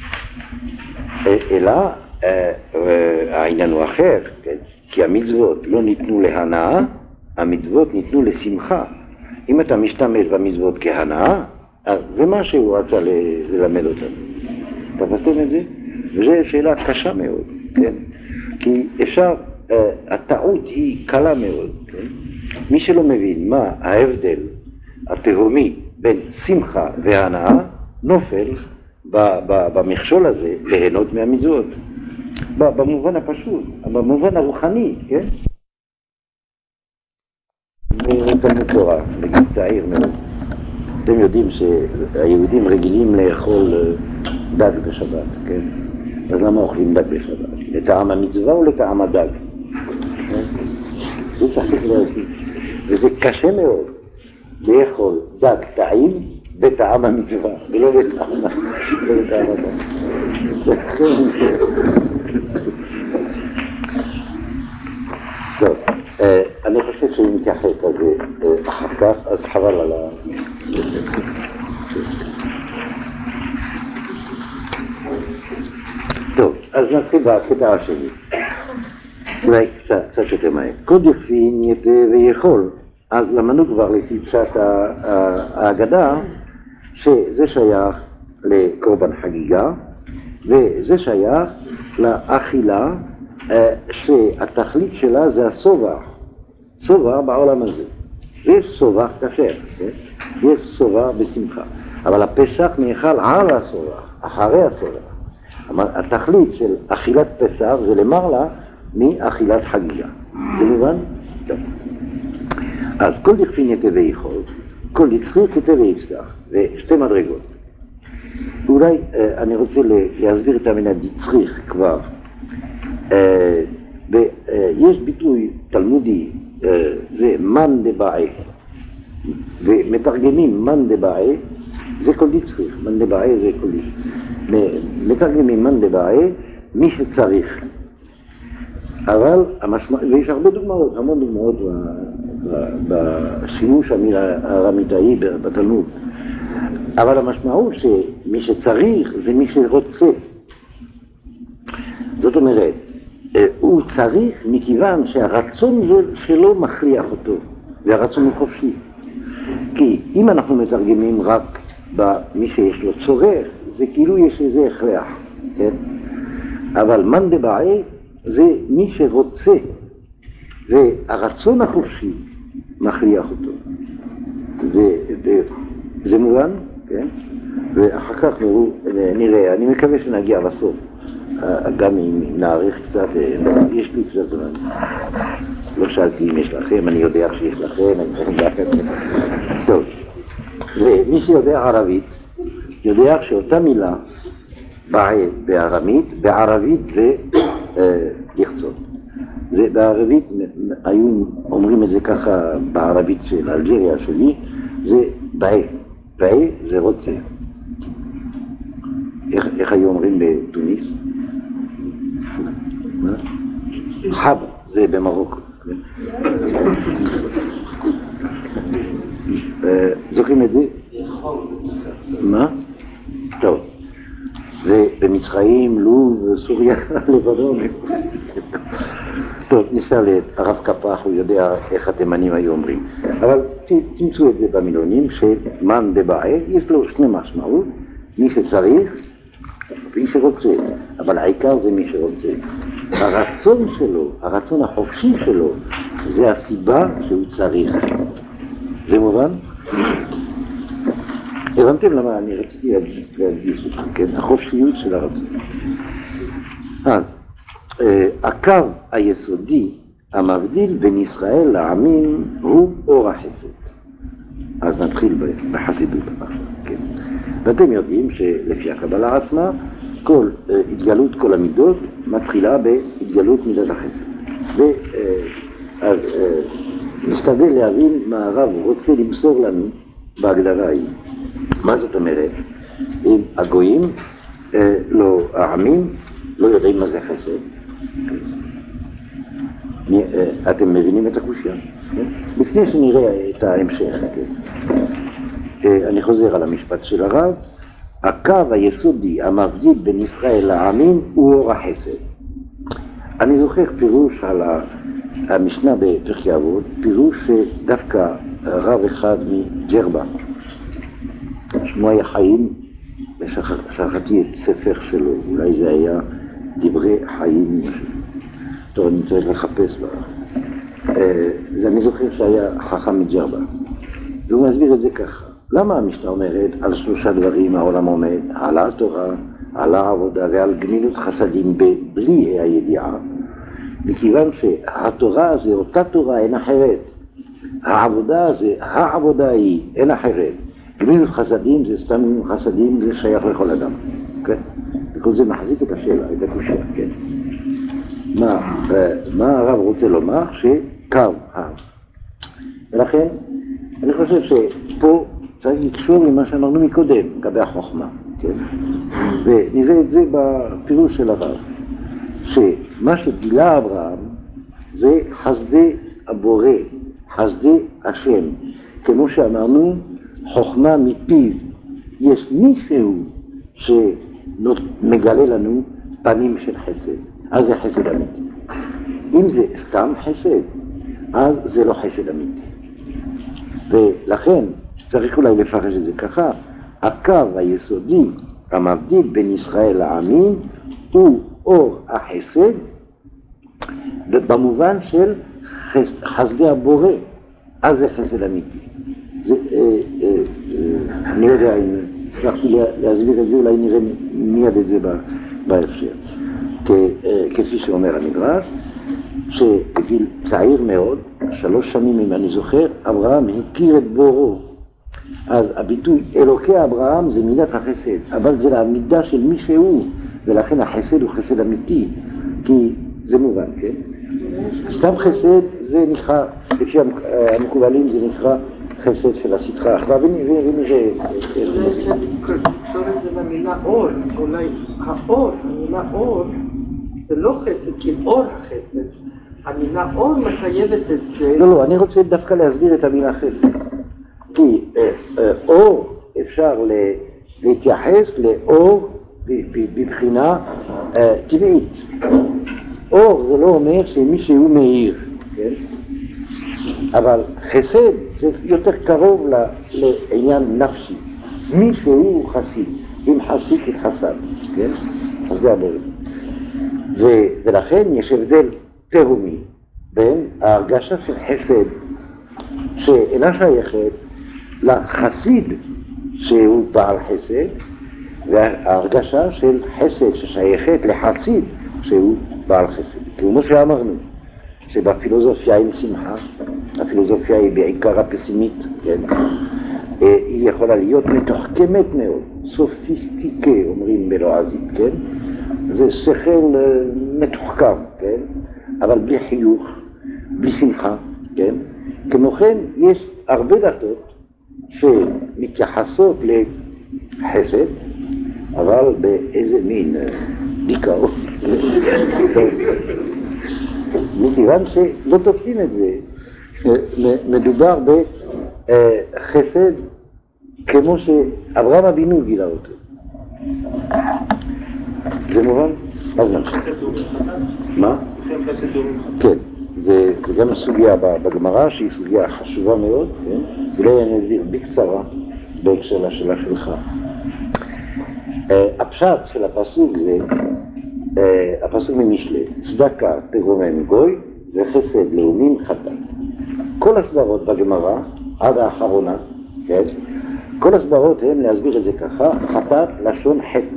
אלא העניין הוא אחר, כן? כי המצוות לא ניתנו להנאה, המצוות ניתנו לשמחה. אם אתה משתמש במצוות כהנאה, אז זה מה שהוא רצה ללמד אותנו. תפסתם את זה? וזו שאלה קשה מאוד, כן? כי אפשר, הטעות היא קלה מאוד, כן? מי שלא מבין מה ההבדל התהומי בין שמחה והנאה, נופל במכשול הזה ליהנות מהמצוות. במובן הפשוט, במובן הרוחני, כן? מתלמוד תורה, בגיל צעיר מאוד. אתם יודעים שהיהודים רגילים לאכול דג בשבת, כן? אז למה אוכלים דג בשבת? לטעם המצווה או לטעם הדג? זה צריך להגיד. וזה קשה מאוד לאכול דג טעים בטעם המצווה, ולא בטעם הדג. טוב, אני חושב שאני מתייחס לזה אחר כך, אז חבל על ה... טוב, אז נתחיל בקטע השני. אולי קצת יותר מהר. כל דכפין יתה ויכול, אז למדנו כבר לפי פשט ההגדה, שזה שייך לקורבן חגיגה, וזה שייך לאכילה, שהתכלית שלה זה הסובע, סובע בעולם הזה. יש סובע כשר, כן? יש סובע בשמחה, אבל הפסח נאכל על הסובע, אחרי הסובע. התכלית של אכילת פסח זה למעלה מאכילת חגיגה. זה מובן? טוב. אז כל דכפין יתה ויכול, כל דצריך יתה ויפסח, ושתי מדרגות. ואולי אני רוצה להסביר את המילה דצריך כבר. ויש ביטוי תלמודי, זה מן דבעי, ומתרגמים מן דבעי, זה כל דצריך, מן דבעי זה כל דצריך. מתרגמים מן דבעי, מי שצריך. אבל, ויש הרבה דוגמאות, המון דוגמאות בשימוש הארמיתאי בתלמוד. אבל המשמעות שמי שצריך זה מי שרוצה. זאת אומרת, הוא צריך מכיוון שהרצון שלו מכריח אותו, והרצון הוא חופשי. כי אם אנחנו מתרגמים רק במי שיש לו צורך, זה כאילו יש איזה הכרח, כן? אבל מן דבעי זה מי שרוצה, והרצון החופשי מכריח אותו. וזה מובן, כן? ואחר כך נראה, אני מקווה שנגיע לסוף. גם אם נעריך קצת, יש לי קצת זמן. לא שאלתי אם יש לכם, אני יודע שיש לכם, אני יודע כזה. טוב, ומי שיודע ערבית, יודע שאותה מילה בארמית, בערבית זה לחצות. זה בערבית, היו אומרים את זה ככה בערבית של אלג'יריה שלי, זה באי, באי זה רוצה. איך, איך היו אומרים בתוניס? מה? חב, זה במרוקו. זוכרים את זה? מה? טוב. ובמצרים, לוב, סוריה, לבנון. טוב, נשאל את הרב קפח, הוא יודע איך התימנים היו אומרים. אבל תמצאו את זה במילונים, שמאן דבעי, יש לו שני משמעות, מי שצריך, מי שרוצה, אבל העיקר זה מי שרוצה. הרצון שלו, הרצון החופשי שלו, זה הסיבה שהוא צריך. זה מובן? הבנתם למה אני רציתי להדגיש אותם, כן? החופשיות של הרצון. אז, הקו היסודי המבדיל בין ישראל לעמים הוא אור החסד. אז נתחיל בחסידות עכשיו, כן? ואתם יודעים שלפי הקבלה עצמה, כל התגלות כל המידות מתחילה בהתגלות מידת החסד. ואז נשתדל להבין מה הרב רוצה למסור לנו בהגדרה ההיא. מה זאת אומרת? אם הגויים, לא, העמים, לא יודעים מה זה חסד. אתם מבינים את הקושיה? לפני שנראה את ההמשך. אני חוזר על המשפט של הרב. הקו היסודי המבדיל בין ישראל לעמים הוא אור החסד. אני זוכר פירוש על המשנה בפרקי אבות, פירוש שדווקא רב אחד מג'רבה, שמו היה חיים, ושכחתי את ספר שלו, אולי זה היה דברי חיים, טוב, אני צריך לחפש בה. אני זוכר שהיה חכם מג'רבה, והוא מסביר את זה ככה. למה המשנה אומרת על שלושה דברים העולם עומד? על התורה, על העבודה ועל גמילות חסדים בלי הידיעה? מכיוון שהתורה זה אותה תורה, אין אחרת. העבודה זה העבודה היא, אין אחרת. גמילות חסדים זה סתם גמילות חסדים, זה שייך לכל אדם. כן? וכל זה מחזיק את השאלה, את הקושיה, כן? מה, מה הרב רוצה לומר? שקו הרב. ולכן, אני חושב שפה צריך לקשור עם מה שאמרנו מקודם, לגבי החוכמה, כן? ונראה את זה בפירוש של הרב, שמה שגילה אברהם זה חסדי הבורא, חסדי השם. כמו שאמרנו, חוכמה מפיו. יש מישהו שמגלה לנו פנים של חסד, אז זה חסד אמיתי. אם זה סתם חסד, אז זה לא חסד אמיתי. ולכן, צריך אולי לפרש את זה ככה, הקו היסודי המבדיל בין ישראל לעמים הוא אור החסד, במובן של חסדי הבורא, אז זה חסד אמיתי. זה, אה, אה, אה, אני לא יודע אם הצלחתי להסביר את זה, אולי נראה מיד את זה בהקשר. כפי שאומר המדרש, שבגיל צעיר מאוד, שלוש שנים אם אני זוכר, אברהם הכיר את בורו. אז הביטוי אלוקי אברהם זה מידת החסד, אבל זה המידה של מי שהוא, ולכן החסד הוא חסד אמיתי, כי זה מובן, כן? סתם חסד זה נקרא, לפי המקובלים זה נקרא חסד של הסטרה אחלה, ונראה... קשור את זה במילה אור, אולי האור, המילה אור זה לא חסד, כי אור החסד, המילה אור מחייבת את זה... לא, לא, אני רוצה דווקא להסביר את המילה חסד, כי אור אפשר להתייחס לאור בבחינה טבעית. אור זה לא אומר שמישהו מאיר, כן? אבל חסד זה יותר קרוב לעניין נפשי. מישהו חסיד, אם חסיד כחסד, כן? אז זה הבורא. ולכן יש הבדל תהומי בין ההרגשה של חסד שאינה שייכת לחסיד שהוא בעל חסד, וההרגשה של חסד ששייכת לחסיד שהוא בעל חסד. כמו שאמרנו, שבפילוסופיה אין שמחה, הפילוסופיה היא בעיקר הפסימית, כן? היא יכולה להיות מתוחכמת מאוד, סופיסטיקה, אומרים בלועזית, כן? זה שכל מתוחכם, כן? אבל בלי חיוך, בלי שמחה, כן? כמו כן, יש הרבה דתות שמתייחסות לחסד, אבל באיזה מין דיכאון. מכיוון שלא תופסים את זה, מדובר בחסד כמו שאברהם אבינו גילה אותו. זה מובן? אז נמשיך. חסד דומים חטאת? מה? לכן חסד דומים חטאת. כן, זה, זה גם הסוגיה בגמרא, שהיא סוגיה חשובה מאוד, כן? אולי אני אסביר בקצרה בהקשר לשאלה שלך. הפשט של הפסוק זה, הפסוק ממשלי, צדקה תרומם גוי וחסד לאומים חטאת. כל הסברות בגמרא, עד האחרונה, כן? כל הסברות הן להסביר את זה ככה, חטאת לשון חטא.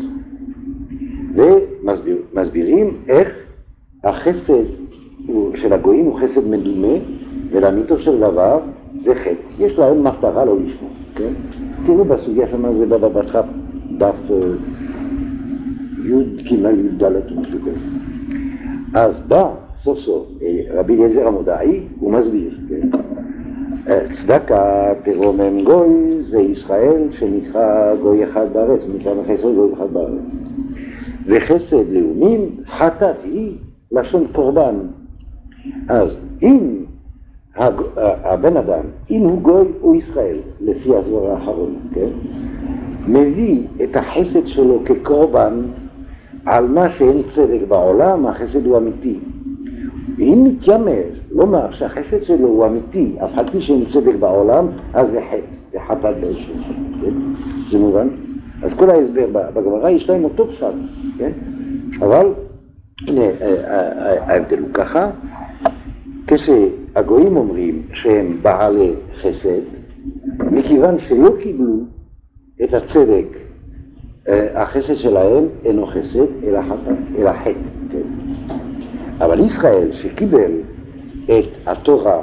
ומסבירים איך החסד של הגויים הוא חסד מדומה, ולאמיתו של דבר זה חטא. יש להם מטרה לא לשמור, כן? תראו בסוגיה שמה זה בבא בתרא דף י' כמעט י' ד' ומשהו כזה. אז בא סוף סוף רבי אליעזר המודעי, הוא מסביר, כן? צדקה תרומם גוי זה ישראל שנקרא גוי אחד בארץ, נקרא בחסד גוי אחד בארץ. וחסד לאומים חטאת היא לשון קורבן. אז אם הבן אדם, אם הוא גוי הוא ישראל, לפי הסבר האחרון, כן? מביא את החסד שלו כקורבן על מה שאין צדק בעולם, החסד הוא אמיתי. אם מתיימר לומר שהחסד שלו הוא אמיתי, אף על פי שאין צדק בעולם, אז זה חטא, זה חטאת באיזשהו, כן? זה מובן? אז כל ההסבר בגמרא יש להם אותו פשט, כן? אבל הנה ההבדל הוא ככה, כשהגויים אומרים שהם בעלי חסד, מכיוון שלא קיבלו את הצדק, החסד שלהם אינו חסד, אלא חטא, אלא חטא, כן? אבל ישראל שקיבל את התורה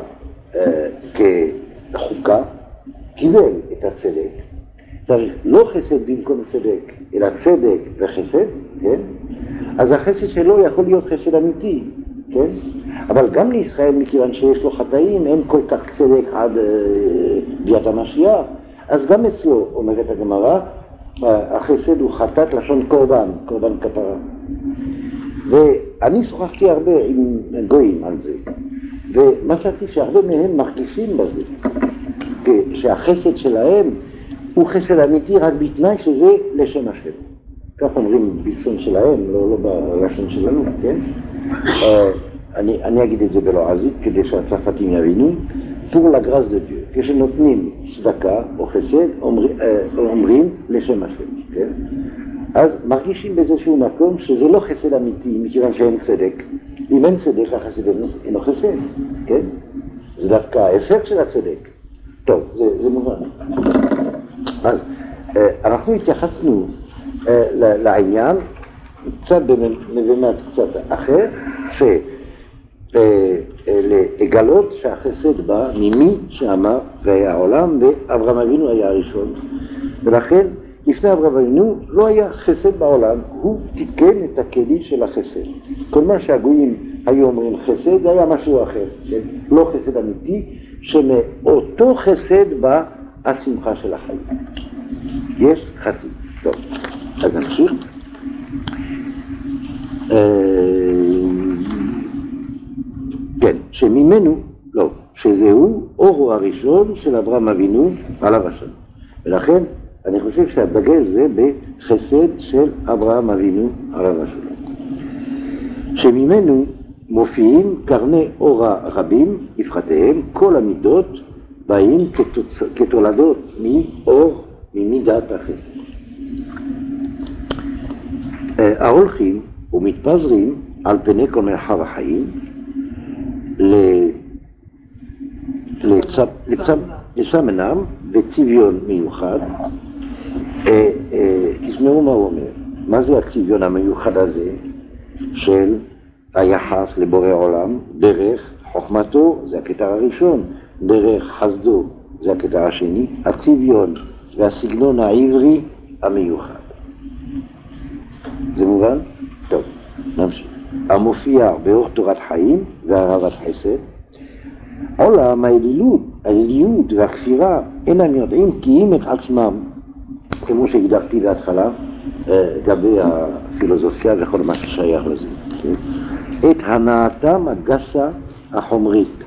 כחוקה, קיבל את הצדק, צריך לא חסד במקום צדק, אלא צדק וחסד, כן? אז החסד שלו יכול להיות חסד אמיתי, כן? אבל גם לישראל, מכיוון שיש לו חטאים, אין כל כך צדק עד ביאת המשיח, אז גם אצלו, אומרת הגמרא, החסד הוא חטאת לשון קורבן, קורבן כפרה. ואני שוחחתי הרבה עם גויים על זה, ומצאתי שהרבה מהם מרגישים בזה, שהחסד שלהם הוא חסד אמיתי רק בתנאי שזה לשם השם. כך אומרים בלשון שלהם, לא, לא בלשון שלנו, כן? אני, אני אגיד את זה בלועזית כדי שהצרפתים יבינו. pour la grâce de Dieu. כשנותנים צדקה או חסד, אומר, אומרים לשם השם, כן? אז מרגישים באיזשהו מקום שזה לא חסד אמיתי, מכיוון שאין צדק. אם אין צדק, החסד אינו חסד, כן? זה דווקא האפקט של הצדק. טוב, זה, זה מובן. אז אנחנו התייחסנו לעניין קצת במבט קצת אחר, שלגלות שהחסד בא ממי שאמר והיה העולם, ואברהם אבינו היה הראשון, ולכן לפני אברהם אבינו לא היה חסד בעולם, הוא תיקן את הכלי של החסד. כל מה שהגויים היו אומרים חסד היה משהו אחר, כן? לא חסד אמיתי, שמאותו חסד בא השמחה של החיים. יש חסד. טוב, אז נמשיך. כן, שממנו, לא, שזהו אורו הראשון של אברהם אבינו עליו השם. ולכן אני חושב שהדגש זה בחסד של אברהם אבינו עליו השם. שממנו מופיעים קרני אורה רבים, יפחתיהם, כל המידות באים כתוצ... כתולדות מאור, ממידת החסד. ההולכים ומתפזרים על פני כל מרחב החיים לסמנם וצביון מיוחד. תשמעו מה הוא אומר, מה זה הצביון המיוחד הזה של היחס לבורא עולם, דרך חוכמתו, זה הקטע הראשון, דרך חסדו, זה הקטע השני, הצביון והסגנון העברי המיוחד. זה מובן? טוב, נמשיך. המופיע באור תורת חיים והרבת חסד, עולם האלילות, האליות והכפירה אינם יודעים כי אם את עצמם, כמו שהגדרתי בהתחלה, לגבי הפילוסופיה וכל מה ששייך לזה. כן? את הנאתם הגסה החומרית.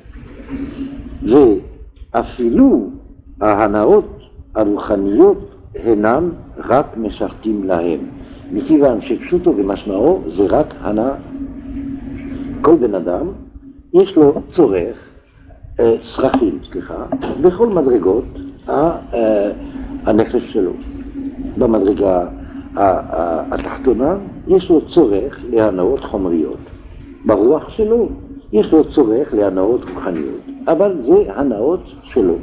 ואפילו ההנאות הרוחניות הינן רק משרתים להם. מכיוון שפשוטו ומשמעו זה רק הנאה. כל בן אדם יש לו צורך, אה, צרכים, סליחה, בכל מדרגות ה, אה, הנפש שלו. במדרגה התחתונה יש לו צורך להנאות חומריות. ברוח שלו יש לו צורך להנאות רוחניות. אבל זה הנאות שלו.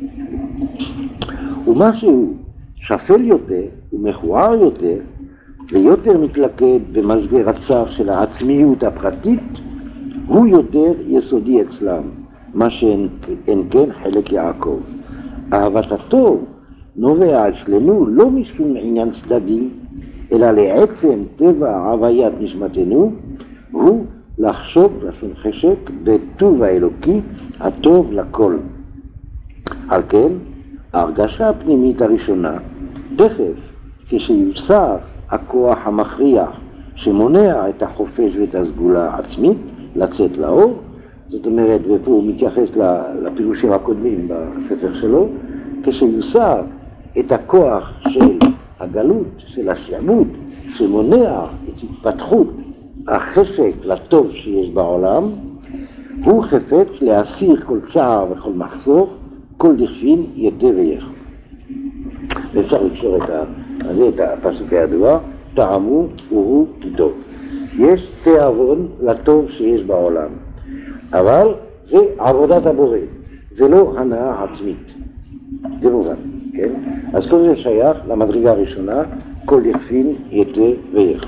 ומשהו שפל יותר ומכוער יותר ויותר מתלכד במסגר הצר של העצמיות הפרטית, הוא יותר יסודי אצלם, מה שאין כן חלק יעקב. אהבת הטוב נובע אצלנו לא משום עניין צדדי, אלא לעצם טבע הוויית נשמתנו, הוא לחשוב לשון חשק בטוב האלוקי הטוב לכל. על כן, ההרגשה הפנימית הראשונה, תכף כשיוסר הכוח המכריע שמונע את החופש ואת הסגולה העצמית לצאת לאור, זאת אומרת, ופה הוא מתייחס לפירושים הקודמים בספר שלו, כשיוסר את הכוח של הגלות, של השעבוד, שמונע את התפתחות החשק לטוב שיש בעולם, הוא חפץ להסיר כל צער וכל מחסור, כל דכפין יתה ויך. ואפשר לקשור את, ה... את הפסוק הידוע, טעמו וראו כי טוב. יש תיאבון לטוב שיש בעולם, אבל זה עבודת הבורא, זה לא הנאה עצמית. זה מובן, כן? אז כל זה שייך למדרגה הראשונה, כל דכפין יתה ויך.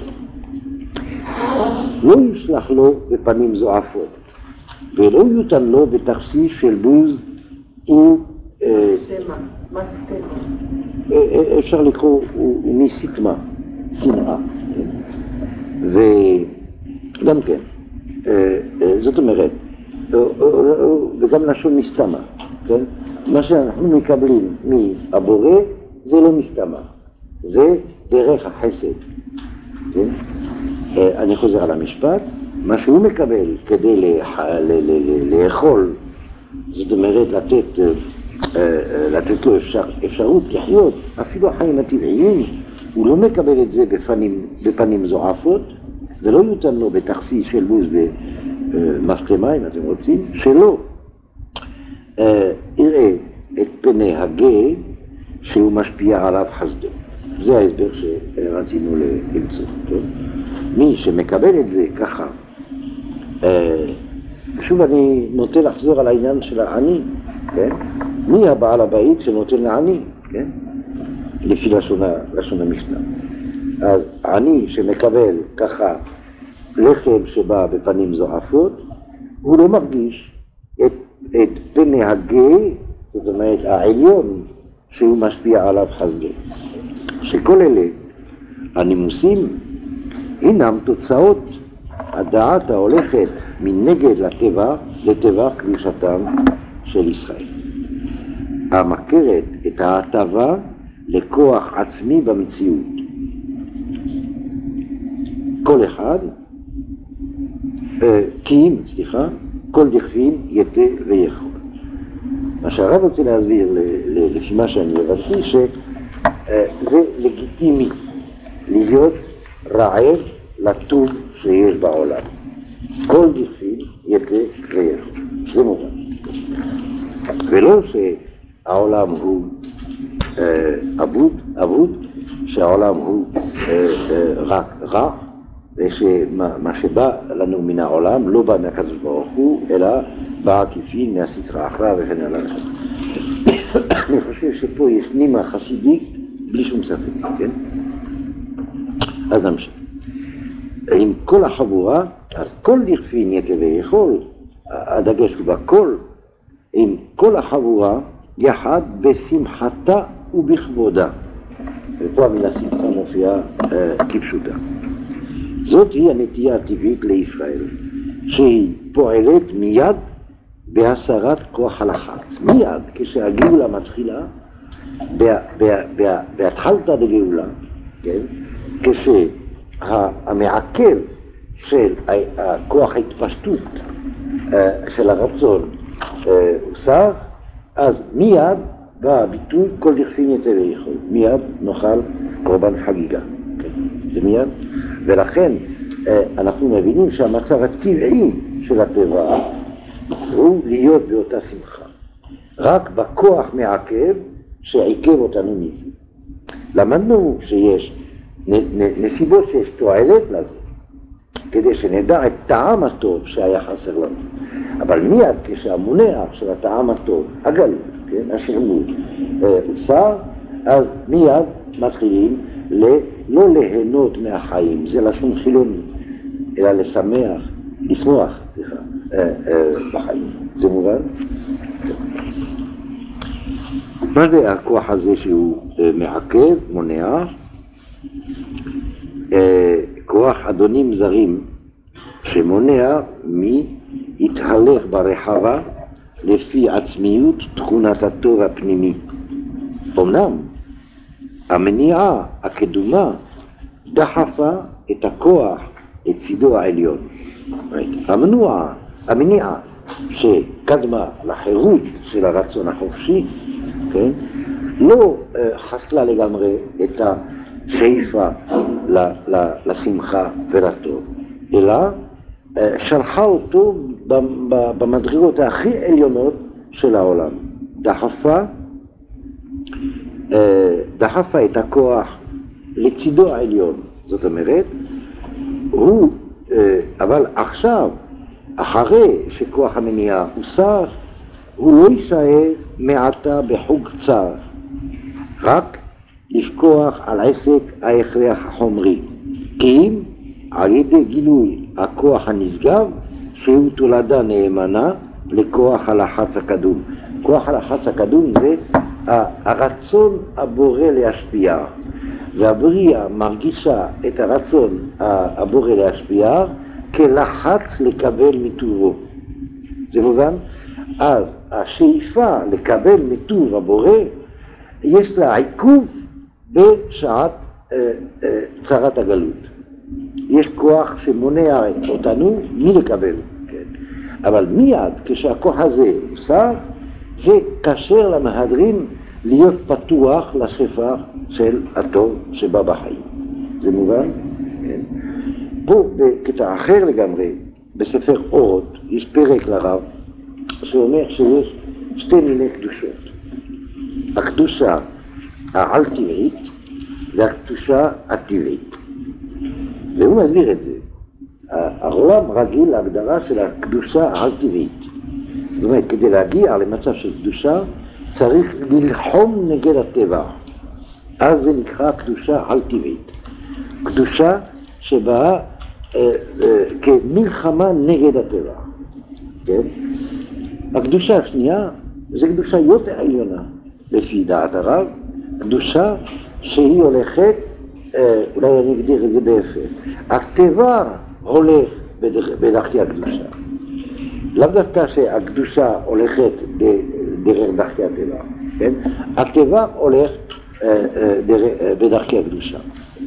לא ישלח לו בפנים זועפות, ולא יותן לו בתכסיס של בוז הוא... סתמה, מה סתמה? אפשר לקרוא, הוא מסיתמה, שנאה. וגם כן, זאת אומרת, וגם לשון מסתמה, כן? מה שאנחנו מקבלים מהבורא זה לא מסתמה, זה דרך החסד. כן? אני חוזר על המשפט, מה שהוא מקבל כדי לאכול, זאת אומרת לתת, לתת לו אפשר, אפשרות לחיות, אפילו החיים הטבעיים, הוא לא מקבל את זה בפנים, בפנים זועפות, ולא יותן לו בתכסיס של בוז במסתמה, אם אתם רוצים, שלא יראה את פני הגא שהוא משפיע עליו חסדו. זה ההסבר שרצינו למצוא. מי שמקבל את זה ככה, שוב אני נוטה לחזור על העניין של העני, כן? מי הבעל הבית שנותן לעני, כן? לפי לשון, לשון המשנה. אז עני שמקבל ככה לחם שבא בפנים זועפות, הוא לא מרגיש את, את פני הגא, זאת אומרת העליון, שהוא משפיע עליו חסדו. שכל אלה הנימוסים הינם תוצאות הדעת ההולכת מנגד לטבע, לטבע קדושתם של ישראל. המכרת את ההטבה לכוח עצמי במציאות. כל אחד, כי אם, סליחה, כל דכפין יתה ויכול. מה שהרב רוצה להסביר לפי מה שאני הבנתי, שזה לגיטימי להיות רעב לטוב שיש בעולם. כל דכפין יתה ויכול. זה מובן. ולא שהעולם הוא אבוד, אבוד, שהעולם הוא רק רע, ושמה שבא לנו מן העולם לא בא מהקדוש ברוך הוא, אלא בא עקיפין מהסטרא אחרא וכן הלאה. אני חושב שפה יש נימה חסידית בלי שום ספק, כן? אז נמשיך. עם כל החבורה, אז כל דכפין יתה ויכול, הדגש הוא בכל, עם כל החבורה יחד בשמחתה ובכבודה. ופה המילה שמחה מופיעה אה, כפשוטה. זאת היא הנטייה הטבעית לישראל, שהיא פועלת מיד בהסרת כוח הלחץ. מיד כשהגאולה מתחילה, בהתחלתא דגאולה, כן? כשהמעכב של כוח ההתפשטות של הרצון הוסר, אז מיד בא הביטוי כל דכפין ייתי ויכול, מיד נאכל קורבן חגיגה, כן? זה מיד, ולכן אנחנו מבינים שהמצב הטבעי של הטבע הוא להיות באותה שמחה, רק בכוח מעכב שעיכב אותנו מזה. למדנו שיש נסיבות שיש תועלת לזה, כדי שנדע את טעם הטוב שהיה חסר לנו. אבל מיד כשהמונע של הטעם הטוב, הגלות, כן, השעמוד, הוסר, אז מיד מתחילים ל, לא ליהנות מהחיים, זה לשון חילוני, אלא לשמח, לשמוח, סליחה, בחיים. זה מובן? מה זה הכוח הזה שהוא מעכב, מונע? כוח אדונים זרים שמונע מהתהלך ברחבה לפי עצמיות תכונת הטוב הפנימי. אמנם המניעה הקדומה דחפה את הכוח לצידו העליון. המנוע, המניעה שקדמה לחירות של הרצון החופשי, כן? לא uh, חסלה לגמרי את השאיפה ל, ל, לשמחה ולטוב, אלא uh, שלחה אותו במדרגות הכי עליונות של העולם. דחפה, uh, דחפה את הכוח לצידו העליון. זאת אומרת, הוא, uh, אבל עכשיו, אחרי שכוח המניעה הוסר, הוא לא יישאר מעתה בחוג צר, רק לפקוח על עסק ההכרח החומרי, כי אם על ידי גילוי הכוח הנשגב, שהוא תולדה נאמנה לכוח הלחץ הקדום. כוח הלחץ הקדום זה הרצון הבורא להשפיע, והבריאה מרגישה את הרצון הבורא להשפיע כלחץ לקבל מטובו. זה מובן? אז השאיפה לקבל מטוב הבורא יש לה עיכוב בשעת אה, אה, צרת הגלות. יש כוח שמונע אותנו מלקבל, כן? אבל מיד כשהכוח הזה הוסר, זה קשר למהדרין להיות פתוח לשפע של הטוב שבא בחיים. זה מובן? כן. פה בקטע אחר לגמרי, בספר אורות, יש פרק לרב שאומר שיש שתי מיני קדושות. הקדושה העל-טבעית והקדושה הטבעית. והוא מסביר את זה. העולם רגיל להגדרה של הקדושה העל-טבעית. זאת אומרת, כדי להגיע למצב של קדושה, צריך ללחום נגד הטבע. אז זה נקרא קדושה על-טבעית. קדושה שבאה אה, אה, כמלחמה נגד הטבע. כן? הקדושה השנייה זה קדושה יותר עליונה, לפי דעת הרב, קדושה שהיא הולכת, אה, אולי אני אגדיר את זה ביפה, הטבע הולך בדרכי הקדושה. לאו דווקא שהקדושה הולכת דרך דרכי הטבע, כן? הטבע הולך אה, אה, דרך, אה, בדרכי הקדושה.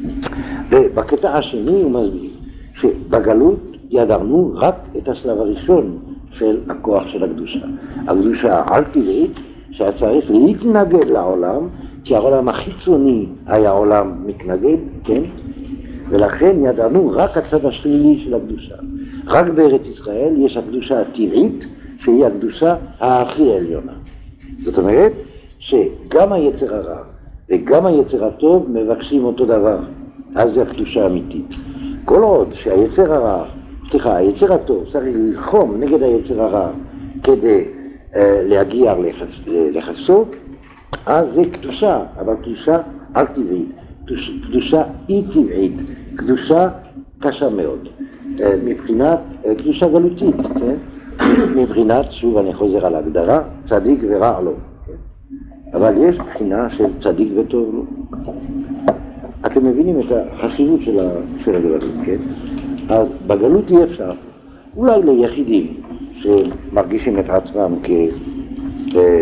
ובקטע השני הוא מסביר שבגלות ידענו רק את השלב הראשון של הכוח של הקדושה. הקדושה העל-טבעית שהיה צריך להתנגד לעולם, כי העולם החיצוני היה עולם מתנגד, כן? ולכן ידענו רק הצד השלילי של הקדושה. רק בארץ ישראל יש הקדושה הטבעית, שהיא הקדושה הכי עליונה. זאת אומרת שגם היצר הרע וגם היצר הטוב מבקשים אותו דבר. אז זה הקדושה האמיתית. כל עוד שהיצר הרע, סליחה, היצר הטוב צריך ללחום נגד היצר הרע כדי אה, להגיע לחפ, לחפשו, אז זה קדושה, אבל קדושה על-טבעית, קדוש, קדושה אי-טבעית, קדושה קשה מאוד, אה, מבחינת אה, קדושה גלותית, כן? מבחינת, שוב אני חוזר על ההגדרה, צדיק ורע לא, כן? אבל יש בחינה של צדיק וטוב לא. אתם מבינים את החשיבות של, ה, של הגלות, כן? אז בגלות אי אפשר, אולי ליחידים שמרגישים את עצמם כ...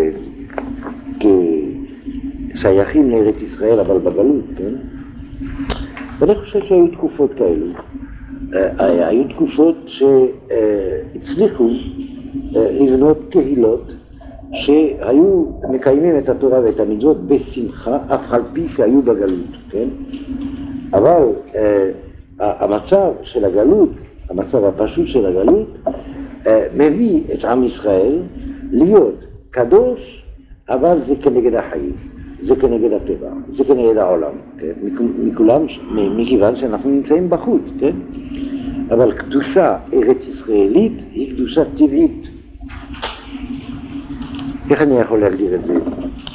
כשייכים לארץ ישראל, אבל בגלות, כן? ואני חושב שהיו תקופות כאלו. היו תקופות שהצליחו לבנות קהילות שהיו מקיימים את התורה ואת המצוות בשמחה, אף על פי שהיו בגלות, כן? אבל המצב של הגלות, המצב הפשוט של הגלות, מביא את עם ישראל להיות קדוש, אבל זה כנגד החיים, זה כנגד הטבע, זה כנגד העולם, כן? מכולם, מכיוון שאנחנו נמצאים בחוץ, כן? אבל קדושה ארץ ישראלית היא קדושה טבעית. איך אני יכול להגדיר את זה?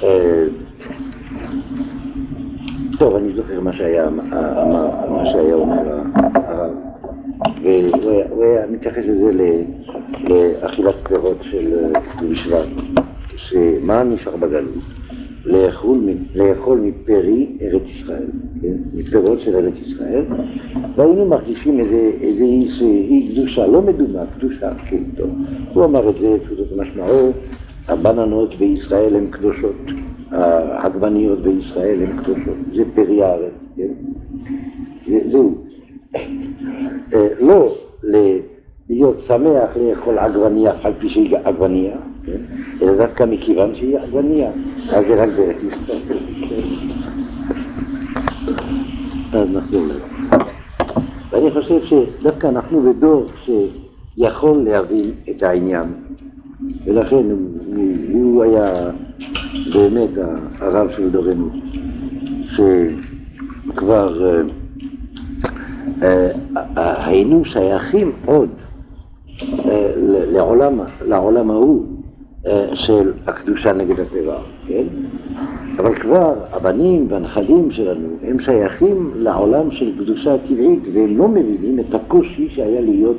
טוב, אני זוכר מה שהיה, מה שהיה אומר הרב, והוא היה מתייחס לזה לאכילת פירות של בשבט, שמה נשאר בגלות? לאכול, לאכול מפרי ארץ ישראל, כן? מפירות של ארץ ישראל, והיינו מרגישים איזה, איזה היא קדושה, לא מדומה, קדושה, כן, טוב. הוא אמר את זה, פשוט משמעו, הבננות בישראל הן קדושות, העגבניות בישראל הן קדושות, זה פרי הארץ, כן? זה, זהו. לא להיות שמח לאכול עגבניה, על פי שהיא עגבניה, כן? אלא דווקא מכיוון שהיא עגבניה, אז זה רק דרך ישראל. אז נחזור לזה. ואני חושב שדווקא אנחנו בדור שיכול להבין את העניין, ולכן הוא, הוא היה באמת הרב של דורנו, שכבר היינו שייכים עוד לעולם, לעולם ההוא של הקדושה נגד הטבע, כן? אבל כבר הבנים והנכדים שלנו הם שייכים לעולם של קדושה טבעית, והם לא מבינים את הקושי שהיה להיות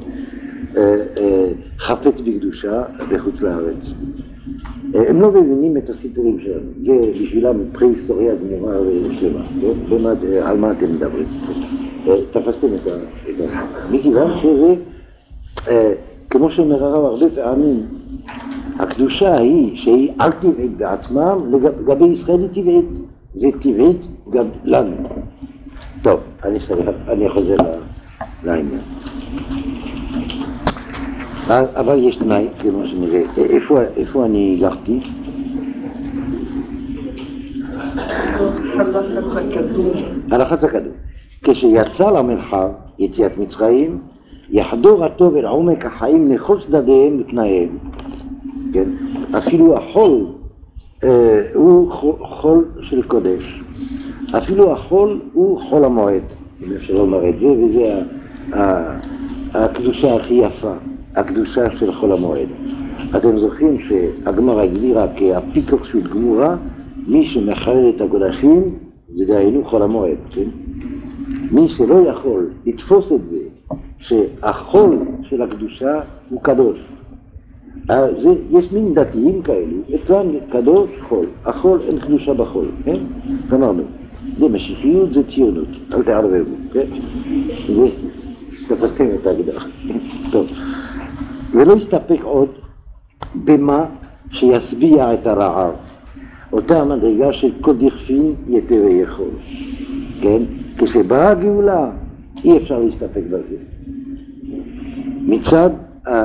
חפץ בקדושה בחוץ לארץ. הם לא מבינים את הסיפורים שלנו, זה בשבילם פרה-היסטוריה גמורה ושלמה, על מה אתם מדברים? תפסתם את ה... מכיוון שזה, כמו שאומר הרב הרבה פעמים, הקדושה היא שהיא על טבעית בעצמם, לגבי ישראל היא טבעית, זה טבעית גם לנו. טוב, אני, אני חוזר לעניין. אבל יש תנאי, כמו שנראה, איפה, איפה אני גרתי? הלחץ הקדום. הלחץ הקדום. כשיצא למרחב, יציאת מצרים, יחדור הטוב אל עומק החיים לכל צדדיהם ותנאיהם. כן? אפילו החול אה, הוא חול של קודש. אפילו החול הוא חול המועד, אם אפשר לומר את זה, וזה הקדושה הכי יפה, הקדושה של חול המועד. אתם זוכרים שהגמרא הגדירה כהפיקוח של גמורה, מי שמחלל את הקודשים, זה דהיינו חול המועד, כן? מי שלא יכול לתפוס את זה, שהחול של הקדושה הוא קדוש. זה, יש מין דתיים כאלו, אצלם קדוש חול, החול אין קדושה בחול, כן? אמרנו, זה משיחיות, זה ציונות, אל תערבבו, כן? זה, תפסתם את ההגדרה. טוב. ולא יסתפק עוד במה שישביע את הרעב, אותה המדרגה של כל דכפין יתה ויכול, כן? כשבאה הגאולה אי אפשר להסתפק בזה. מצד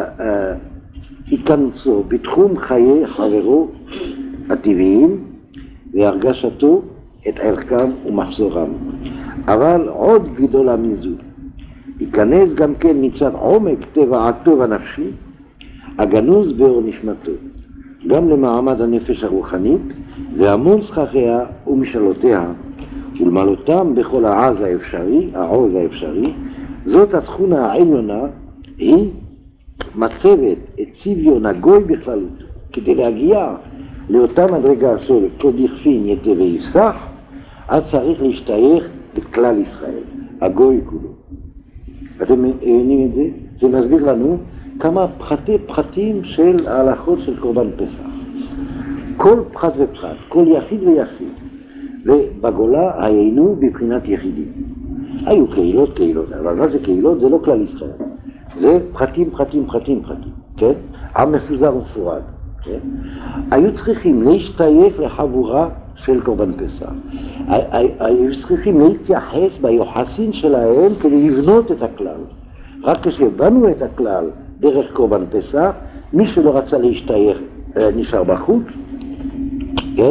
היכנסו בתחום חיי חברו הטבעיים והרגשתו את ערכם ומחזורם. אבל עוד גדולה מזו, ייכנס גם כן מצד עומק טבעתו הנפשי, הגנוז באור נשמתו, גם למעמד הנפש הרוחנית והמון סככיה ומשאלותיה, ולמלותם בכל העז האפשרי, העוז האפשרי. זאת התכונה העליונה, היא מצבת את צביון הגוי בכללות, כדי להגיע לאותה מדרגה של כל דכפין יתה ויפסח, אז צריך להשתייך לכלל ישראל, הגוי כולו. אתם מבינים את זה? זה מסביר לנו כמה פחתי פחתים של ההלכות של קורבן פסח. כל פחת ופחת, כל יחיד ויחיד. ובגולה היינו בבחינת יחידים. היו קהילות קהילות, אבל מה זה קהילות? זה לא כלל ישראל. זה פחתים פחתים פחתים פחתים, כן? עם מפוזר ומפורד, כן? היו צריכים להשתייך לחבורה של קורבן פסח. היו צריכים להתייחס ביוחסין שלהם כדי לבנות את הכלל. רק כשבנו את הכלל דרך קורבן פסח, מי שלא רצה להשתייך נשאר בחוץ, כן?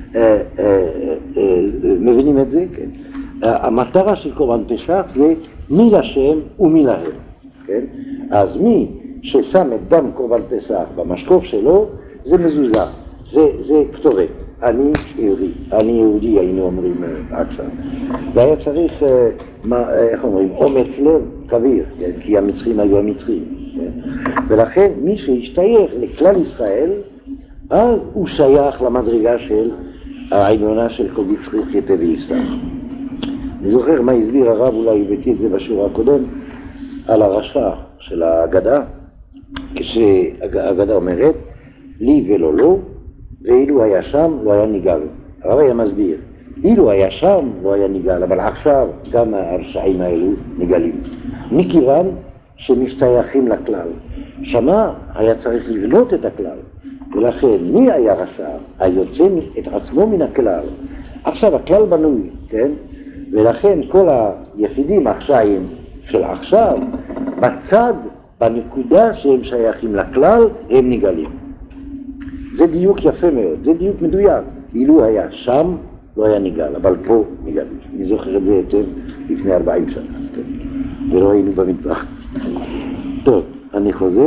מבינים את זה? כן. המטרה של קורבן פסח זה מי לשם ומי להם, כן? אז מי ששם את דם קורבן פסח במשקוף שלו, זה מזוזה, זה, זה כתובת. אני יהודי, אני יהודי היינו אומרים עכשיו. והיה צריך, מה, איך אומרים, אומץ לב כביר, כן? כי המצרים היו המצרים. כן? ולכן מי שהשתייך לכלל ישראל, אז הוא שייך למדרגה של העליונה של כל דצריך יתה ויפסח. אני זוכר מה הסביר הרב, אולי הבאתי את זה בשיעור הקודם, על הרשע של ההגדה, כשההגדה אומרת, לי ולא לו, ואילו היה שם לא היה ניגל. הרב היה מסביר, אילו היה שם לא היה ניגל, אבל עכשיו גם הרשעים האלו ניגלים. מכיוון שמשתייכים לכלל. שמה היה צריך לבנות את הכלל, ולכן מי היה רשע? היוצא את עצמו מן הכלל. עכשיו הכלל בנוי, כן? ולכן כל היחידים הרשעים של עכשיו, בצד, בנקודה שהם שייכים לכלל, הם ניגלים. זה דיוק יפה מאוד, זה דיוק מדויק. אילו היה שם, לא היה ניגל, אבל פה ניגל. אני זוכר את זה היטב לפני ארבעים שנה, כן? ולא היינו במטבח. טוב, אני חוזר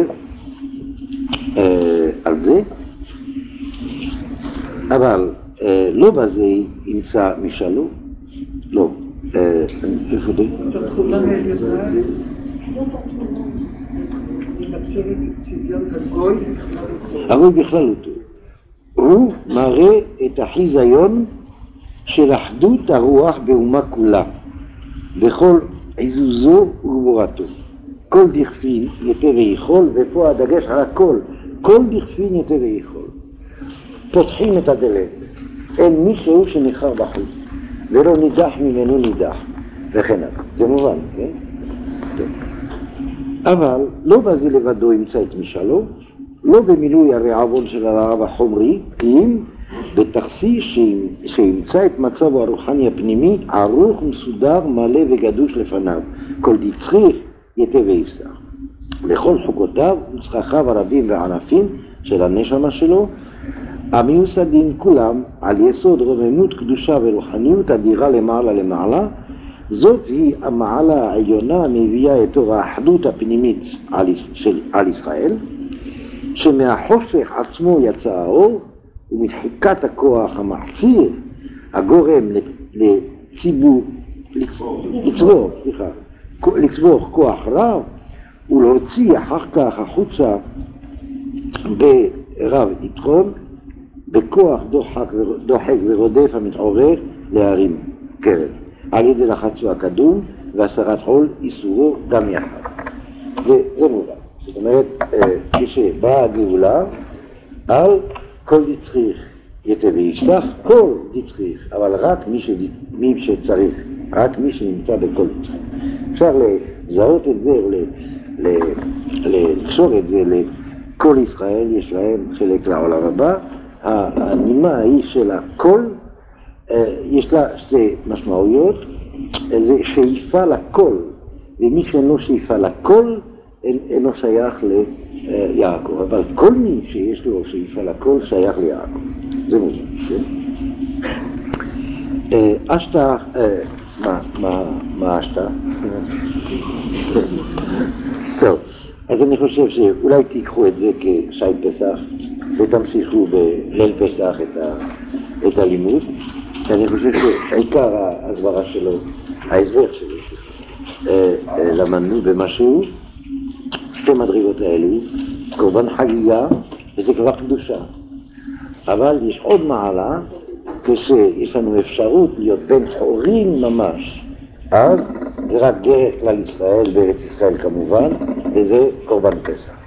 אה, על זה, אבל אה, לא בזה ימצא משאלו, לא. אה, איפה זה? אבל בכללותו, הוא מראה את החיזיון של אחדות הרוח באומה כולה, בכל עזוזו וגבורתו. כל דכפין יותר ויכול, ופה הדגש על הכל, כל דכפין יותר ויכול. פותחים את הדלת, אין מישהו שנחר בחוץ, ולא נידח ממנו נידח, וכן הלאה. זה מובן, כן? טוב. אבל לא בזה לבדו ימצא את משאלו, לא במילוי הרעבון של הרעב החומרי, אם בתכסי שימצא את מצבו הרוחני הפנימי, ערוך מסודר, מלא וגדוש לפניו, כל דצריך יתה ויפסח. לכל חוקותיו וצרכיו הרבים והענפים של הנשמה שלו, המיוסדים כולם על יסוד רוממות קדושה ורוחניות אדירה למעלה למעלה. זאת היא המעלה העליונה המביאה את אור האחדות הפנימית של על ישראל, שמהחושך עצמו יצא האור, ומדחיקת הכוח המחציר הגורם לציבור, לצבור, סליחה, לצבור כוח רב, ולהוציא אחר כך החוצה ברב יתרון, בכוח דוחק, דוחק ורודף המתעורר להרים קרב, על ידי לחצו הקדום והסרת עול איסורו גם יחד. זה, זה מובן. זאת אומרת, כשבאה הגאולה, על כל דצריך יתה ויפסח, כל דצריך, אבל רק מי, ש... מי שצריך, רק מי שנמצא בכל דצריך. אפשר לזהות את זה, ל... ל... לקשור את זה לכל ישראל, יש להם חלק לעולם הבא. הנימה היא של הכל, יש לה שתי משמעויות, זה שאיפה לכל, ומי שאינו שאיפה לכל, אינו שייך ליעקב, אבל כל מי שיש לו שאיפה לכל שייך ליעקב. זה מוזר, כן? אשתה, מה, מה, מה אשתה? טוב, אז אני חושב שאולי תיקחו את זה כשי פסח, ותמשיכו בליל פסח את, ה, את הלימוד. אני חושב שעיקר ההסברה שלו, ההסבר שלו, למדנו במשהו, שתי מדרגות האלו, קורבן חגיגה, וזה כבר קדושה. אבל יש עוד מעלה, כשיש לנו אפשרות להיות בן חורים ממש. אז זה רק דרך כלל ישראל, בארץ ישראל כמובן, וזה קורבן פסח.